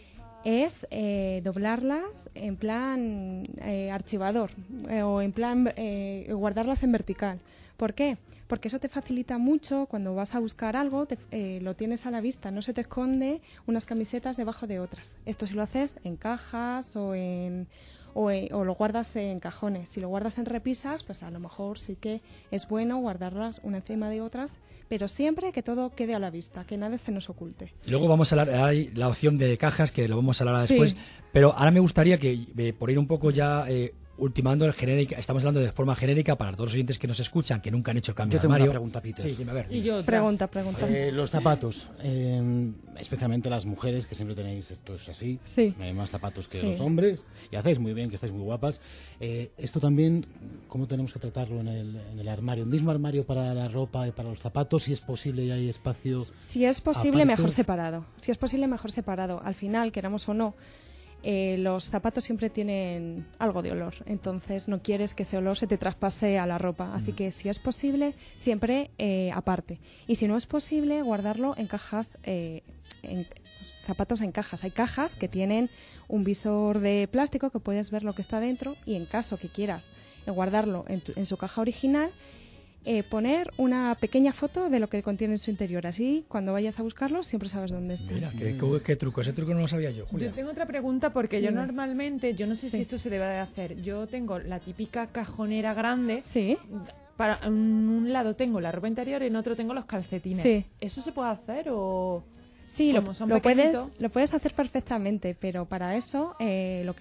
es eh, doblarlas en plan eh, archivador eh, o en plan eh, guardarlas en vertical. ¿Por qué? Porque eso te facilita mucho cuando vas a buscar algo, te, eh, lo tienes a la vista, no se te esconde unas camisetas debajo de otras. Esto si lo haces en cajas o en o, en, o lo guardas en cajones. Si lo guardas en repisas, pues a lo mejor sí que es bueno guardarlas una encima de otras, pero siempre que todo quede a la vista, que nada se nos oculte. Luego vamos a hablar, hay la opción de cajas, que lo vamos a hablar después, sí. pero ahora me gustaría que, eh, por ir un poco ya... Eh, ultimando el genérica, estamos hablando de forma genérica para todos los oyentes que nos escuchan, que nunca han hecho el cambio de armario. Yo tengo una pregunta, Peter. Sí, dime, a ver. Y yo pregunta, pregunta. Eh, los zapatos, eh, especialmente las mujeres, que siempre tenéis estos así, sí. hay más zapatos que sí. los hombres, y hacéis muy bien, que estáis muy guapas. Eh, esto también, ¿cómo tenemos que tratarlo en el, en el armario? ¿Un mismo armario para la ropa y para los zapatos? Si es posible y hay espacio. Si es posible, aparte. mejor separado. Si es posible, mejor separado. Al final, queramos o no, Eh, los zapatos siempre tienen algo de olor, entonces no quieres que ese olor se te traspase a la ropa, así que si es posible, siempre eh, aparte. Y si no es posible, guardarlo en cajas, eh, en, zapatos en cajas. Hay cajas que tienen un visor de plástico que puedes ver lo que está dentro y en caso que quieras eh, guardarlo en, tu, en su caja original, Eh, poner una pequeña foto de lo que contiene en su interior. Así, cuando vayas a buscarlo, siempre sabes dónde está. Mira, qué, qué, qué truco. Ese truco no lo sabía yo, Julia. Yo tengo otra pregunta porque sí. yo normalmente, yo no sé sí. si esto se debe de hacer. Yo tengo la típica cajonera grande. Sí. Para en un lado tengo la ropa interior y en otro tengo los calcetines. Sí. ¿Eso se puede hacer o...? Sí, lo, lo, puedes, lo puedes hacer perfectamente, pero para eso eh, lo que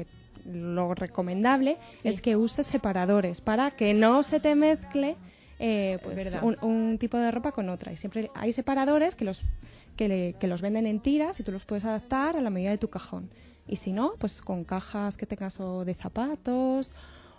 lo recomendable Sí. es que uses separadores para que no se te mezcle eh, pues verdad. un, un tipo de ropa con otra. Y siempre hay separadores que los, que, le- que los venden en tiras y tú los puedes adaptar a la medida de tu cajón. Y si no, pues con cajas que tengas o de zapatos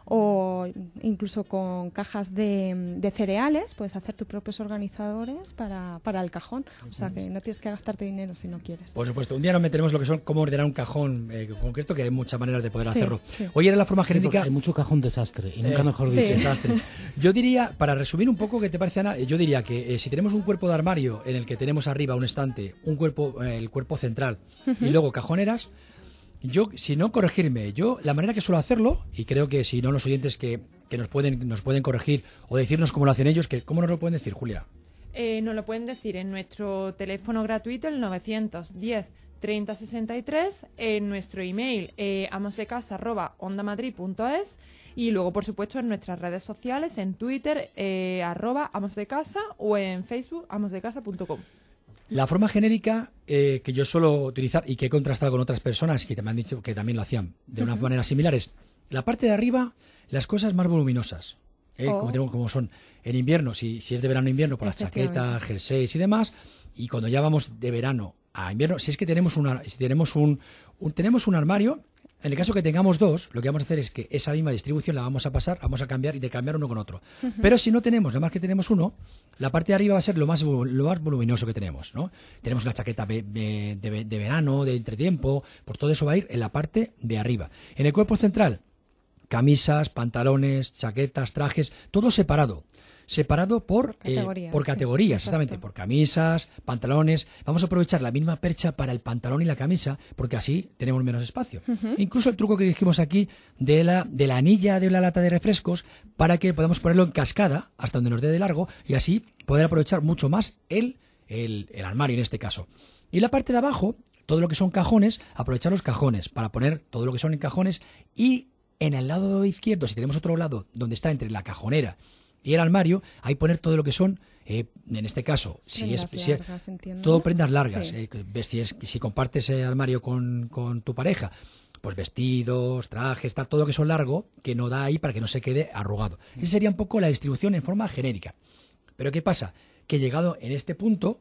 o incluso con cajas de, de cereales, puedes hacer tus propios organizadores para, para el cajón. O sea que no tienes que gastarte dinero si no quieres. Por supuesto, un día nos meteremos lo que son cómo ordenar un cajón eh, concreto, que hay muchas maneras de poder Sí, hacerlo. sí. Hoy era la forma Sí, porque genérica. hay mucho cajón desastre, y nunca Eh, mejor sí. dicho. Desastre. Yo diría, para resumir un poco, ¿qué te parece, Ana? Yo diría que eh, si tenemos un cuerpo de armario en el que tenemos arriba un estante, un cuerpo, eh, el cuerpo central Ujú. y luego cajoneras, yo, si no corregirme, yo la manera que suelo hacerlo, y creo que si no los oyentes que, que nos pueden nos pueden corregir o decirnos cómo lo hacen ellos, que ¿cómo nos lo pueden decir, Julia? Eh, nos lo pueden decir en nuestro teléfono gratuito, el novecientos diez treinta sesenta y tres, en nuestro email, eh, amosdecasa arroba ondamadrid punto es, y luego, por supuesto, en nuestras redes sociales, en Twitter, eh, arroba amosdecasa, o en Facebook, amosdecasa punto com. La forma genérica eh, que yo suelo utilizar y que he contrastado con otras personas que me han dicho que también lo hacían de una Ujú. manera similar es la parte de arriba, las cosas más voluminosas, ¿eh? Oh. como, tenemos, como son en invierno, si, si es de verano a invierno, por las Efectivamente. chaquetas, jerseys y demás, y cuando ya vamos de verano a invierno, si es que tenemos, una, si tenemos, un, un- tenemos un armario, en el caso que tengamos dos, lo que vamos a hacer es que esa misma distribución la vamos a pasar, vamos a cambiar y de cambiar uno con otro. Ujú. Pero si no tenemos, nada más que tenemos uno, la parte de arriba va a ser lo más, vo- lo más voluminoso que tenemos, ¿no? Tenemos una chaqueta de, de- de- de verano, de entretiempo, por todo eso va a ir en la parte de arriba. En el cuerpo central, camisas, pantalones, chaquetas, trajes, todo separado. Separado por eh, Categorías, por sí, categorías, exacto. exactamente, por camisas, pantalones. Vamos a aprovechar la misma percha para el pantalón y la camisa, porque así tenemos menos espacio. Ujú. Incluso el truco que dijimos aquí de la, de la anilla de la lata de refrescos, para que podamos ponerlo en cascada hasta donde nos dé de largo y así poder aprovechar mucho más el, el, el armario en este caso. Y la parte de abajo, todo lo que son cajones, aprovechar los cajones para poner todo lo que son en cajones, y en el lado izquierdo, si tenemos otro lado donde está entre la cajonera y el armario, ahí poner todo lo que son, eh, en este caso, si es, Prendas si es- largas, entiendo, todo ¿no? prendas largas. Sí. eh, que ves si, es- si compartes el armario con, con tu pareja, pues vestidos, trajes, tal, todo lo que son largo, que no da ahí para que no se quede arrugado. Esa sería un poco la distribución en forma genérica. Pero ¿qué pasa? Que llegado en este punto,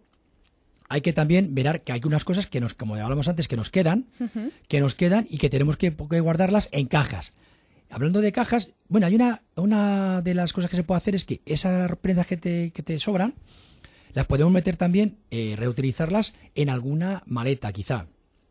hay que también ver que hay unas cosas que nos, como hablamos antes, que nos quedan, Ujú. que nos quedan y que tenemos que, que guardarlas en cajas. Hablando de cajas, bueno, hay una, una de las cosas que se puede hacer es que esas prendas que te, que te sobran, las podemos meter también, eh, reutilizarlas en alguna maleta, quizá,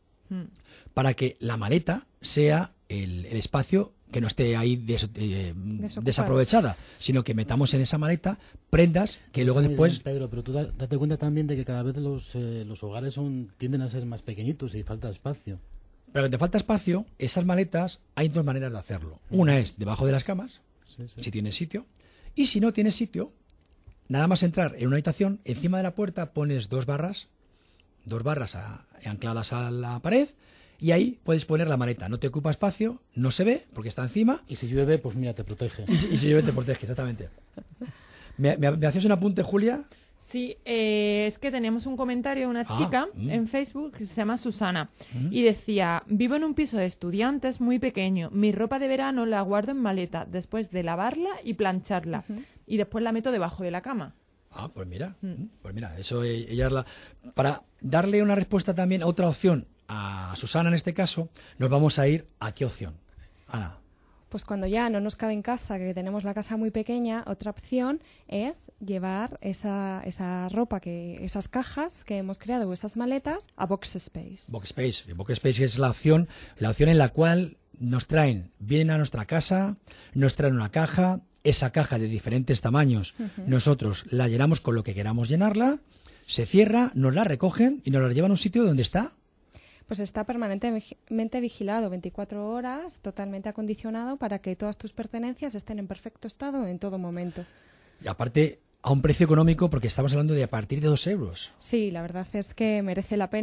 para que la maleta sea el, el espacio que no esté ahí des- eh, Desocupado. desaprovechada, sino que metamos en esa maleta prendas que luego Está muy después... bien, Pedro, pero tú da- date cuenta también de que cada vez los, eh, los hogares son tienden a ser más pequeñitos y falta espacio. Pero que te falta espacio, esas maletas, hay dos maneras de hacerlo. Una es debajo de las camas, Sí, sí. si tienes sitio, y si no tienes sitio, nada más entrar en una habitación, encima de la puerta pones dos barras, dos barras a- ancladas a la pared, y ahí puedes poner la maleta. No te ocupa espacio, no se ve porque está encima. Y si llueve, pues mira, te protege. Y si, y si llueve te protege, exactamente. ¿Me, me, me hacías un apunte, Julia? Sí, eh, es que teníamos un comentario de una Ah, chica mm. en Facebook que se llama Susana Mm. y decía, vivo en un piso de estudiantes muy pequeño, mi ropa de verano la guardo en maleta después de lavarla y plancharla y después la meto debajo de la cama. Ah, pues mira, pues mira, eso eh, ella es la... Para darle una respuesta también a otra opción a Susana en este caso, nos vamos a ir a qué opción. Ana. Pues cuando ya no nos cabe en casa, que tenemos la casa muy pequeña, otra opción es llevar esa, esa ropa, que esas cajas que hemos creado o esas maletas a Box Space. Box Space. Box Space es la opción, la opción en la cual nos traen, vienen a nuestra casa, nos traen una caja, esa caja de diferentes tamaños, Ujú. nosotros la llenamos con lo que queramos llenarla, se cierra, nos la recogen y nos la llevan a un sitio donde está. Pues está permanentemente vigilado, veinticuatro horas, totalmente acondicionado para que todas tus pertenencias estén en perfecto estado en todo momento. Y aparte, a un precio económico, porque estamos hablando de a partir de dos euros. Sí, la verdad es que merece la pena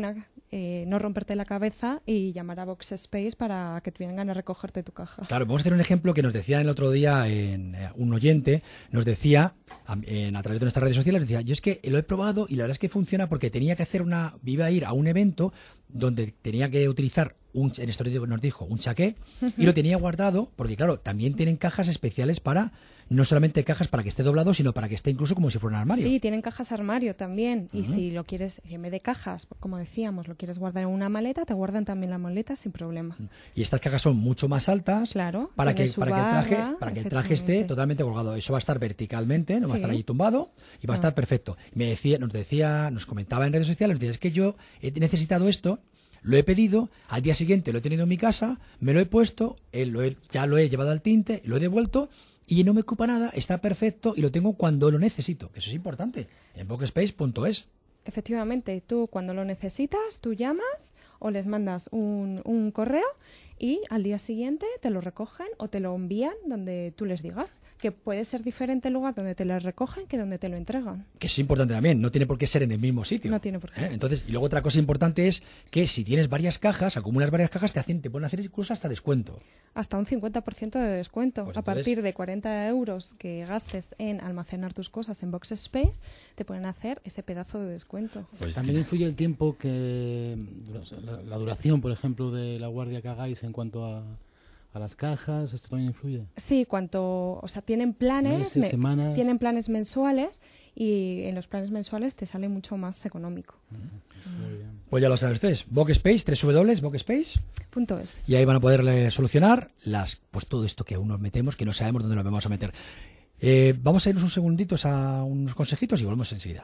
eh, no romperte la cabeza y llamar a Box Space para que te vengan a recogerte tu caja. Claro, vamos a hacer un ejemplo que nos decía el otro día en, eh, un oyente, nos decía a, en, a través de nuestras redes sociales, decía, yo es que lo he probado y la verdad es que funciona porque tenía que hacer una, iba a ir a un evento donde tenía que utilizar un, en esto nos dijo, un chaqué, y lo tenía guardado, porque claro, también tienen cajas especiales para, no solamente cajas para que esté doblado, sino para que esté incluso como si fuera un armario. Sí, tienen cajas armario también, y uh-huh. si lo quieres, en vez de cajas, como decíamos, lo quieres guardar en una maleta, te guardan también la maleta sin problema. Y estas cajas son mucho más altas, claro, para que, su para que el barra, traje, para que el traje esté totalmente colgado. Eso va a estar verticalmente, no sí. va a estar ahí tumbado, y va a estar perfecto. Me decía, nos decía, nos comentaba en redes sociales, nos decía, es que yo he necesitado esto, lo he pedido, al día siguiente lo he tenido en mi casa, me lo he puesto, eh, lo he, ya lo he llevado al tinte, lo he devuelto y no me ocupa nada, está perfecto y lo tengo cuando lo necesito, que eso es importante, en boxspace punto es. Efectivamente, tú cuando lo necesitas, tú llamas o les mandas un, un correo y al día siguiente te lo recogen o te lo envían donde tú les digas, que puede ser diferente el lugar donde te lo recogen que donde te lo entregan. Que es importante también, no tiene por qué ser en el mismo sitio. No tiene por qué. ¿Eh? Entonces, y luego otra cosa importante es que si tienes varias cajas, acumulas varias cajas, te hacen, te pueden hacer incluso hasta descuento. Hasta un cincuenta por ciento de descuento. Pues a entonces... partir de cuarenta euros que gastes en almacenar tus cosas en Box Space, te pueden hacer ese pedazo de descuento. Pues también influye el tiempo que... La, la duración, por ejemplo, de la guardia que hagáis en cuanto a... a las cajas, ¿esto también influye? Sí, cuanto, o sea, tienen planes, meses, me, semanas. tienen planes mensuales y en los planes mensuales te sale mucho más económico. Uh-huh. Muy bien. Pues ya lo saben ustedes, Boxspace, tres doble u doble u punto boxspace punto es. Y ahí van a poderle solucionar las, pues todo esto que aún nos metemos, que no sabemos dónde lo vamos a meter. Eh, vamos a irnos un segunditos a unos consejitos y volvemos enseguida.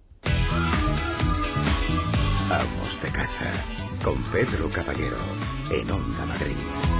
Amos de casa, con Pedro Caballero, en Onda Madrid.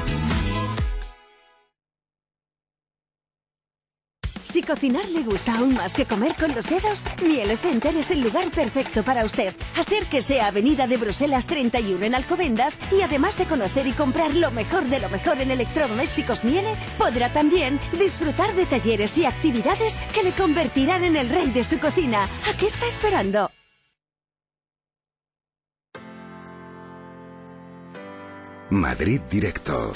Si cocinar le gusta aún más que comer con los dedos, Miele Center es el lugar perfecto para usted. Hacer que sea Avenida de Bruselas treinta y uno en Alcobendas y además de conocer y comprar lo mejor de lo mejor en electrodomésticos Miele, podrá también disfrutar de talleres y actividades que le convertirán en el rey de su cocina. ¿A qué está esperando? Madrid Directo.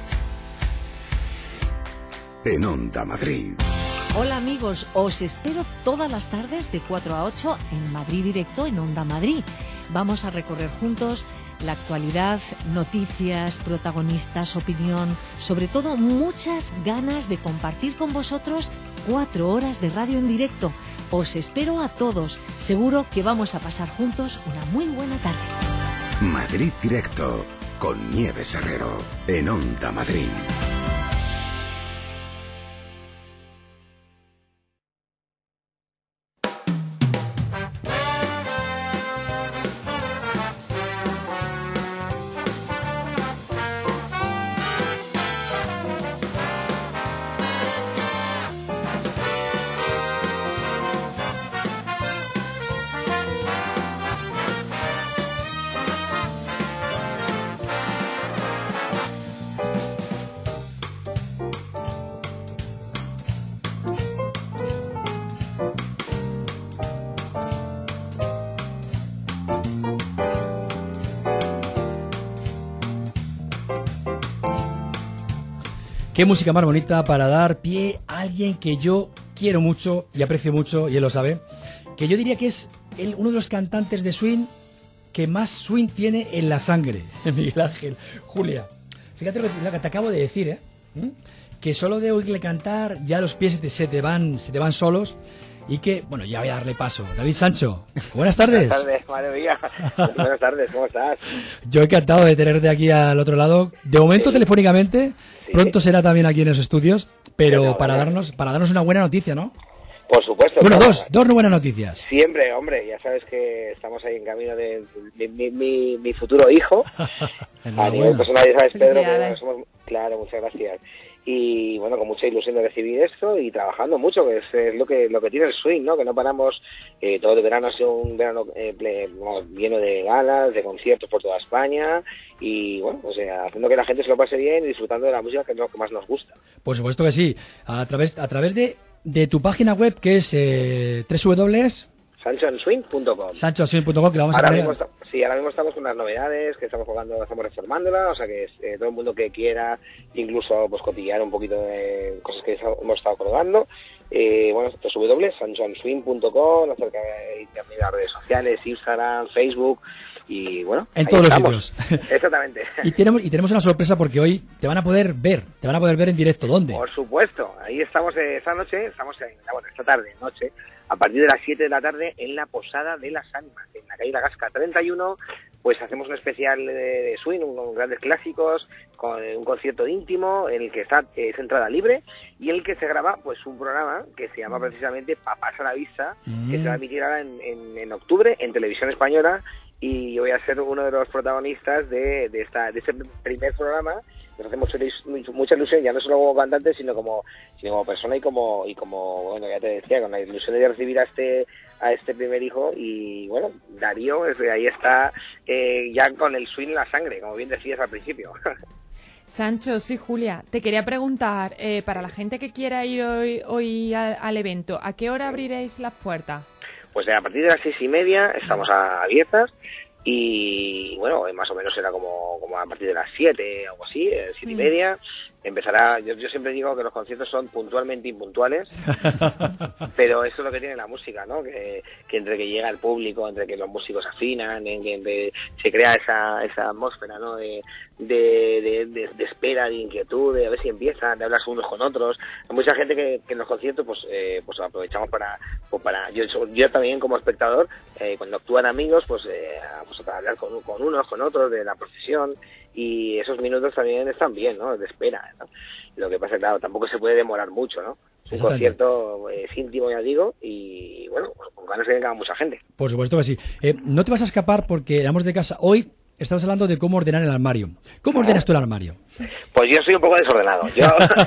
En Onda Madrid. Hola amigos, os espero todas las tardes de cuatro a ocho en Madrid Directo en Onda Madrid. Vamos a recorrer juntos la actualidad, noticias, protagonistas, opinión, sobre todo muchas ganas de compartir con vosotros cuatro horas de radio en directo. Os espero a todos, seguro que vamos a pasar juntos una muy buena tarde. Madrid Directo con Nieves Herrero en Onda Madrid. Qué música más bonita para dar pie a alguien que yo quiero mucho y aprecio mucho, y él lo sabe, que yo diría que es el, uno de los cantantes de swing que más swing tiene en la sangre, Miguel Ángel. Julia, fíjate lo que, lo que te acabo de decir, ¿eh? ¿Mm? Que solo de oírle cantar ya los pies se te, se te van se te van solos, y que, bueno, ya voy a darle paso. David Sancho, buenas tardes. Buenas tardes, madre mía. Buenas tardes, ¿cómo estás? Yo encantado de tenerte aquí al otro lado, de momento sí. telefónicamente. Sí. Pronto será también aquí en los estudios, pero bueno, para bueno. darnos para darnos una buena noticia, ¿no? Por supuesto. Bueno, dos, dos buenas noticias. Siempre, hombre, ya sabes que estamos ahí en camino de mi, mi, mi, mi futuro hijo. A nivel personal, ya sabes, Pedro, que bueno, somos... Claro, muchas gracias. Y bueno, con mucha ilusión de recibir esto y trabajando mucho, que es, es lo que lo que tiene el swing, ¿no? Que no paramos, eh, todo el verano ha sido un verano eh, ple, bueno, lleno de galas, de conciertos por toda España y bueno, o sea, haciendo que la gente se lo pase bien y disfrutando de la música, que es lo que más nos gusta. Por supuesto que sí, a través a través de, de tu página web, que es eh, doble u doble u doble u punto sancho en swing punto com. sancho en swing punto com, que la vamos Ahora a poner. Mismo está, Sí, ahora mismo estamos con unas novedades, que estamos jugando, estamos reformándola, o sea que eh, todo el mundo que quiera, incluso pues cotillear un poquito de cosas que hemos estado colgando, eh, bueno, doble u doble u doble punto san joan swing punto com, acerca de también las redes sociales, Instagram, Facebook, y bueno, en ahí todos estamos. los sitios. Exactamente. Y tenemos, y tenemos una sorpresa porque hoy te van a poder ver, te van a poder ver en directo. ¿Dónde? Por supuesto, ahí estamos eh, esta noche, estamos en, bueno, esta tarde, noche, a partir de las siete de la tarde en la Posada de las Ánimas, en la calle La Gasca treinta y uno, pues hacemos un especial de, de swing, con grandes clásicos, con un concierto íntimo en el que está es entrada libre y en el que se graba pues un programa que se llama precisamente Papás a la Vista, mm. que se va a emitir ahora en, en, en octubre en Televisión Española, y yo voy a ser uno de los protagonistas de, de esta de este primer programa. Nos hace mucho, mucha ilusión, ya no solo como cantante, sino como sino como persona y como y como bueno, ya te decía, con la ilusión de recibir a este a este primer hijo. Y bueno, Darío, desde ahí está eh, ya con el swing en la sangre, como bien decías al principio. Sancho, soy Julia. Te quería preguntar, eh, para la gente que quiera ir hoy, hoy al, al evento, ¿a qué hora abriréis las puertas? Pues a partir de las seis y media estamos a, abiertas y bueno, más o menos será como, como a partir de las siete, algo así, siete y media. Empezará, yo, yo siempre digo que los conciertos son puntualmente impuntuales, pero eso es lo que tiene la música, ¿no? Que, que entre que llega el público, entre que los músicos afinan, en que entre, se crea esa, esa atmósfera, ¿no? De, de, de, de, de espera, de inquietud, de a ver si empiezan, de hablar unos con otros. Hay mucha gente que, que en los conciertos pues eh, pues aprovechamos para, pues para yo, yo también como espectador, eh, cuando actúan amigos, pues, eh, pues para hablar con, con unos, con otros de la profesión. Y esos minutos también están bien, ¿no? De espera, ¿no? Lo que pasa, claro, tampoco se puede demorar mucho, ¿no? Es un concierto eh, es íntimo, ya digo, y bueno, pues con ganas de que venga mucha gente. Por supuesto que sí. Eh, no te vas a escapar porque éramos de casa. Hoy estamos hablando de cómo ordenar el armario. ¿Cómo ordenas tú el armario? Pues yo soy un poco desordenado. Yo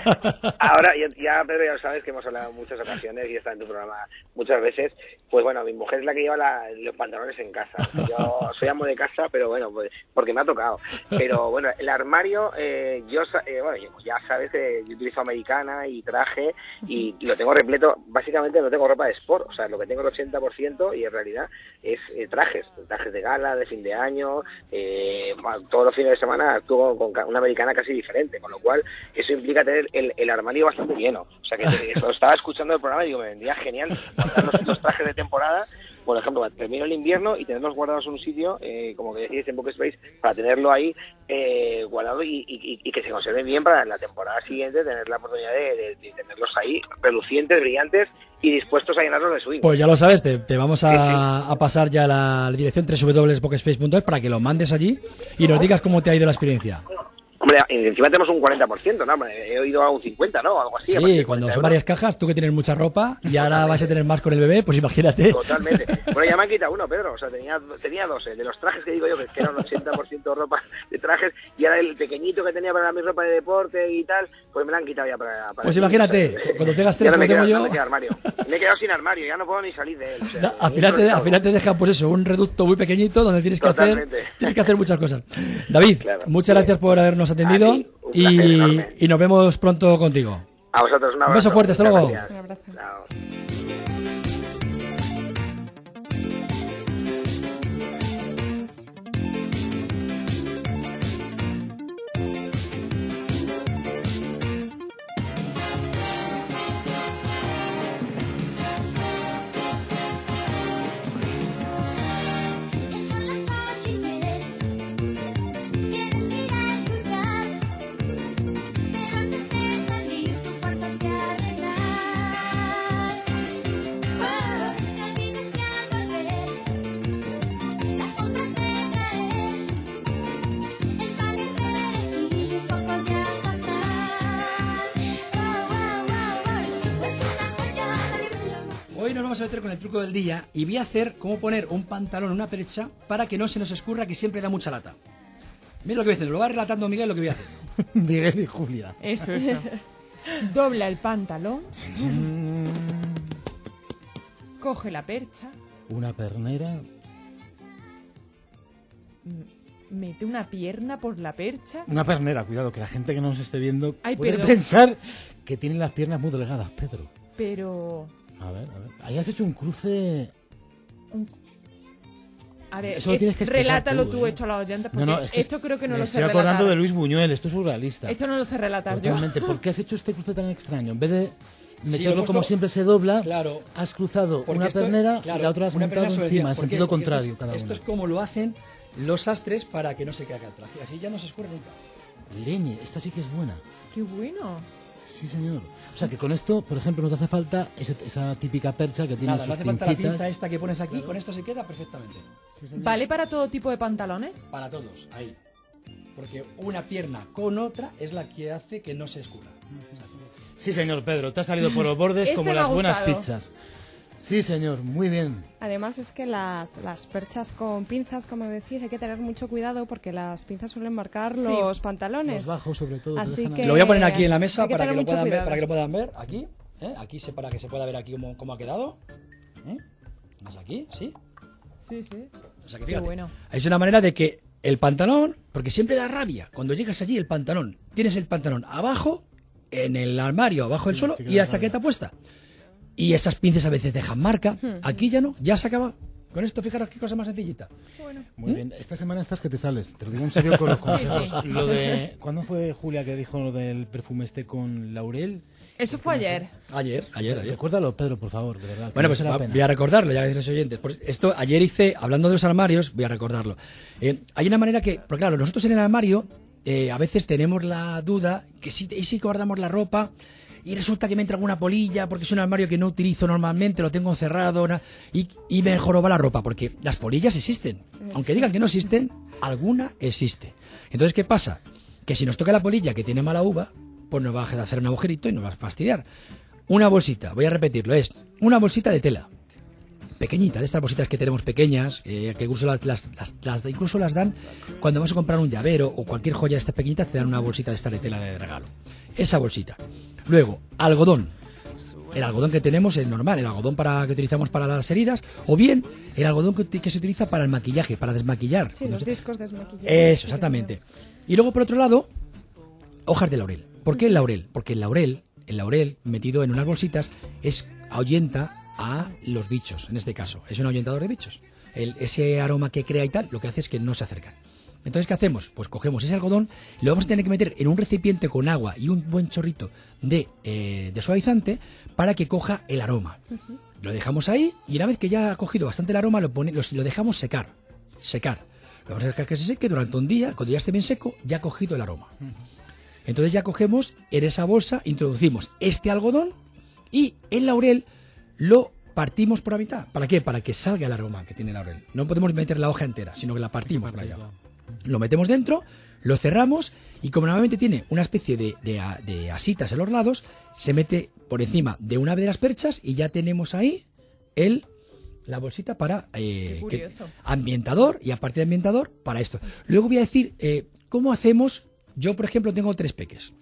ahora, ya, ya, Pedro, ya lo sabes que hemos hablado en muchas ocasiones y está en tu programa muchas veces. Pues bueno, mi mujer es la que lleva la, los pantalones en casa. Yo soy amo de casa, pero bueno, pues porque me ha tocado. Pero bueno, el armario, eh, yo, eh, bueno, ya sabes que yo utilizo americana y traje y lo tengo repleto. Básicamente no tengo ropa de sport, o sea, lo que tengo el ochenta por ciento y en realidad es eh, trajes, trajes de gala, de fin de año. Eh, todos los fines de semana actúo con una americana casi diferente, con lo cual eso implica tener el, el armario bastante lleno. O sea que eso, estaba escuchando el programa y digo, me vendría genial guardar los, los trajes de temporada, por ejemplo, termino el invierno y tenerlos guardados en un sitio, eh, como que decís en Book Space, para tenerlo ahí eh, guardado y, y, y que se conserven bien para la temporada siguiente tener la oportunidad de, de, de tenerlos ahí relucientes, brillantes y dispuestos a llenarlos de swing. Pues ya lo sabes, te, te vamos a, sí, sí. a pasar ya la, la dirección doble u doble u doble punto book space punto es para que lo mandes allí y nos digas cómo te ha ido la experiencia. Hombre, encima tenemos un cuarenta por ciento, ¿no? He oído a un cincuenta por ciento, ¿no? Algo así. Sí, cuando son varias cajas, tú que tienes mucha ropa y ahora vas a tener más con el bebé, pues imagínate. Totalmente. Bueno, ya me han quitado uno, Pedro. O sea, tenía, tenía dos, eh, de los trajes que digo yo, que era un ochenta por ciento de ropa de trajes, y ahora el pequeñito que tenía para mi ropa de deporte y tal, pues me lo han quitado ya para... para pues imagínate, o sea, cuando tengas tres, no como tengo yo... No me queda armario. Me he quedado sin armario, ya no puedo ni salir de él. O sea, no, al, final te, al final te deja, pues eso, un reducto muy pequeñito donde tienes que, hacer, tienes que hacer muchas cosas. David, claro, muchas sí. gracias por habernos atendido. Y, y nos vemos pronto contigo. A vosotros, un abrazo. Un beso fuerte, hasta luego. Un abrazo. Chao. Hoy nos vamos a meter con el truco del día y voy a hacer cómo poner un pantalón en una percha para que no se nos escurra, que siempre da mucha lata. Mira lo que voy a hacer, lo va relatando Miguel lo que voy a hacer. Miguel y Julia. Eso, eso. Dobla el pantalón. Coge la percha. Una pernera. Mete una pierna por la percha. Una pernera, cuidado, que la gente que no nos esté viendo Ay, puede perdón. pensar que tienen las piernas muy delgadas, Pedro. Pero... A ver, a ver. Ahí has hecho un cruce... Un... A ver, Eso lo tienes que explicar relátalo tú, tú, ¿eh? hecho a los oyentes, porque No, no, es que esto creo que no me lo sé estoy relatar. acordando de Luis Buñuel, esto es surrealista. Esto no lo sé relatar yo. Totalmente. ¿Por qué has hecho este cruce tan extraño? En vez de Sí, meterlo he como puesto- siempre se dobla, Claro. has cruzado Porque una esto- pernera claro, y la otra has una montado pernera sobre encima, en encima. ¿Por qué? sentido Porque contrario esto cada es, uno. Esto es como lo hacen los sastres para que no se caiga el traje. Así ya no se escurre nunca. Leñe, esta sí que es buena. Qué bueno. Sí, señor. O sea, que con esto, por ejemplo, no te hace falta ese- esa típica percha que tiene Nada, sus no hace falta la pincitas. pinza esta que pones aquí, con esto se queda perfectamente. ¿Vale para todo tipo de pantalones? Para todos, ahí. Porque una pierna con otra es la que hace que no se escurra. Sí, señor Pedro, te ha salido por los bordes Este como me ha las buenas gustado. pizzas. Sí, señor, muy bien. Además es que las, las perchas con pinzas, como decís, hay que tener mucho cuidado porque las pinzas suelen marcar Sí. los pantalones. Los bajos, sobre todo. te Así dejan que ahí. Lo voy a poner aquí en la mesa hay que para que, tener lo mucho puedan ver, cuidado. para que lo puedan ver. Aquí, ¿eh? Aquí se, para que se pueda ver aquí cómo, cómo ha quedado. ¿Eh? Más aquí, ¿sí? Sí, sí. O sea que Qué fíjate, bueno. es una manera de que el pantalón, porque siempre da rabia, cuando llegas allí el pantalón, tienes el pantalón abajo, en el armario, abajo del Sí, suelo, sí que y da la chaqueta puesta. Y esas pinzas a veces dejan marca. Hmm. Aquí ya no, ya se acaba. Con esto, fijaros qué cosa más sencillita. Muy bien, esta semana estás que te sales, te lo digo en serio con los consejos. Sí, sí. Lo de, ¿cuándo fue Julia que dijo lo del perfume este con Laurel? Eso fue ayer. Ayer, ayer, ayer. Recuérdalo, Pedro, por favor, de verdad. que Bueno, pues merece la va- pena. voy a recordarlo, ya que decís los oyentes. Pues esto ayer hice, hablando de los armarios, voy a recordarlo. Eh, hay una manera que, porque claro, nosotros en el armario eh, a veces tenemos la duda que si, y si guardamos la ropa y resulta que me entra alguna polilla porque es un armario que no utilizo normalmente, lo tengo cerrado na- y, y me joroba la ropa, porque las polillas existen. Aunque digan que no existen, alguna existe. Entonces, ¿qué pasa? Que si nos toca la polilla que tiene mala uva, pues nos va a hacer un agujerito y nos va a fastidiar. Una bolsita, voy a repetirlo, es una bolsita de tela. Pequeñita, de estas bolsitas que tenemos pequeñas, eh, que incluso las, las, las- las- incluso las dan cuando vas a comprar un llavero o cualquier joya de estas pequeñitas, te dan una bolsita de esta de tela de regalo. Esa bolsita. Luego, algodón. El algodón que tenemos, el normal, el algodón para que utilizamos para las heridas, o bien el algodón que, que se utiliza para el maquillaje, para desmaquillar. Sí, los discos desmaquillados. Eso, exactamente. Y luego, por otro lado, hojas de laurel. ¿Por qué el laurel? Porque el laurel, el laurel metido en unas bolsitas, es ahuyenta a los bichos, en este caso. Es un ahuyentador de bichos. El, ese aroma que crea y tal, lo que hace es que no se acercan. Entonces, ¿qué hacemos? Pues cogemos ese algodón, lo vamos a tener que meter en un recipiente con agua y un buen chorrito de, eh, de suavizante para que coja el aroma. Lo dejamos ahí y una vez que ya ha cogido bastante el aroma, lo, pone, lo, lo dejamos secar. Secar. Lo vamos a dejar que se seque durante un día. Cuando ya esté bien seco, ya ha cogido el aroma. Entonces ya cogemos en esa bolsa, introducimos este algodón y el laurel lo partimos por la mitad. ¿Para qué? Para que salga el aroma que tiene el laurel. No podemos meter la hoja entera, sino que la partimos por allá. Lo metemos dentro, lo cerramos y como normalmente tiene una especie de, de, a- de asitas en los lados, se mete por encima de una de las perchas y ya tenemos ahí el la bolsita para eh, Qué que- curioso. ambientador y aparte de ambientador para esto. Luego voy a decir eh, cómo hacemos. Yo, por ejemplo, tengo tres peques.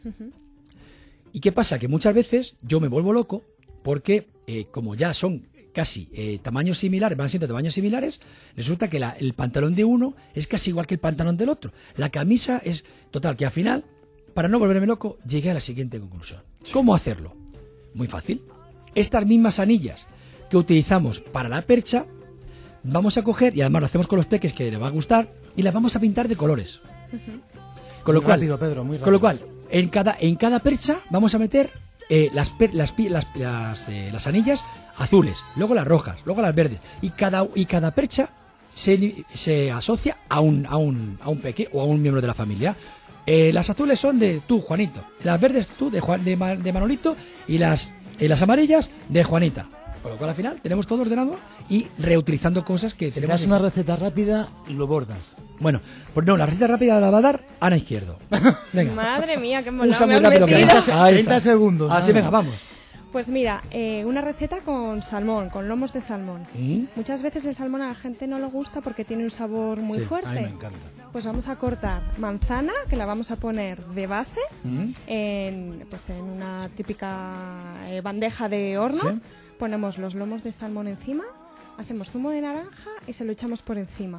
¿Y qué pasa? Que muchas veces yo me vuelvo loco porque eh, como ya son casi eh, tamaños similares, van siendo tamaños similares, resulta que la- el pantalón de uno es casi igual que el pantalón del otro. La camisa es total, que al final, para no volverme loco, llegué a la siguiente conclusión. ¿Cómo hacerlo? Muy fácil. Estas mismas anillas que utilizamos para la percha, vamos a coger, y además lo hacemos con los peques que les va a gustar, y las vamos a pintar de colores. Con lo Muy cual, rápido, Pedro, muy con lo rápido. cual, en cada, en cada percha vamos a meter eh, las, per- las, pi- las, las, eh, las anillas azules, luego las rojas, luego las verdes. Y cada, y cada percha se, ni- se asocia a un, a, un, a un peque o a un miembro de la familia. Eh, las azules son de tú, Juanito. Las verdes tú, de, Juan, de, Ma- de Manolito. Y las, y las amarillas, de Juanita. Con lo cual, al final, tenemos todo ordenado y reutilizando cosas que Si tenemos. das una receta rápida, lo bordas. Bueno, pues no, la receta rápida la va a dar Ana Izquierdo. Venga. Madre mía, qué molado Usa me muy has rápido que metido. Ana. Ahí treinta está. segundos. Así, nada. venga, vamos. Pues mira, eh, una receta con salmón, con lomos de salmón. ¿Mm? Muchas veces el salmón a la gente no le gusta porque tiene un sabor muy Sí, fuerte. A mí me encanta. Pues vamos a cortar manzana, que la vamos a poner de base ¿Mm? en, pues en una típica eh, bandeja de horno. Sí. Ponemos los lomos de salmón encima, hacemos zumo de naranja y se lo echamos por encima.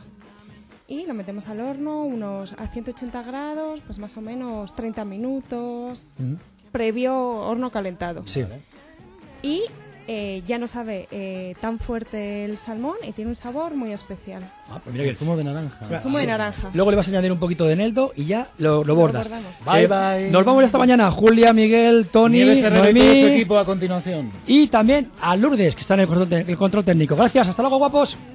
Y lo metemos al horno unos a ciento ochenta grados, pues más o menos treinta minutos, ¿Mm? previo horno calentado. Sí. Y eh, ya no sabe eh, tan fuerte el salmón y tiene un sabor muy especial. Ah, pues mira, el zumo de naranja. El zumo de naranja. Luego le vas a añadir un poquito de eneldo y ya lo, lo bordas. Lo bordamos. Bye, Eh, bye. Nos vamos esta mañana. Julia, Miguel, Tony, Nieves Herrero y todo su Noemí equipo a continuación. y también a Lourdes, que está en el control, el control técnico. Gracias, hasta luego, guapos.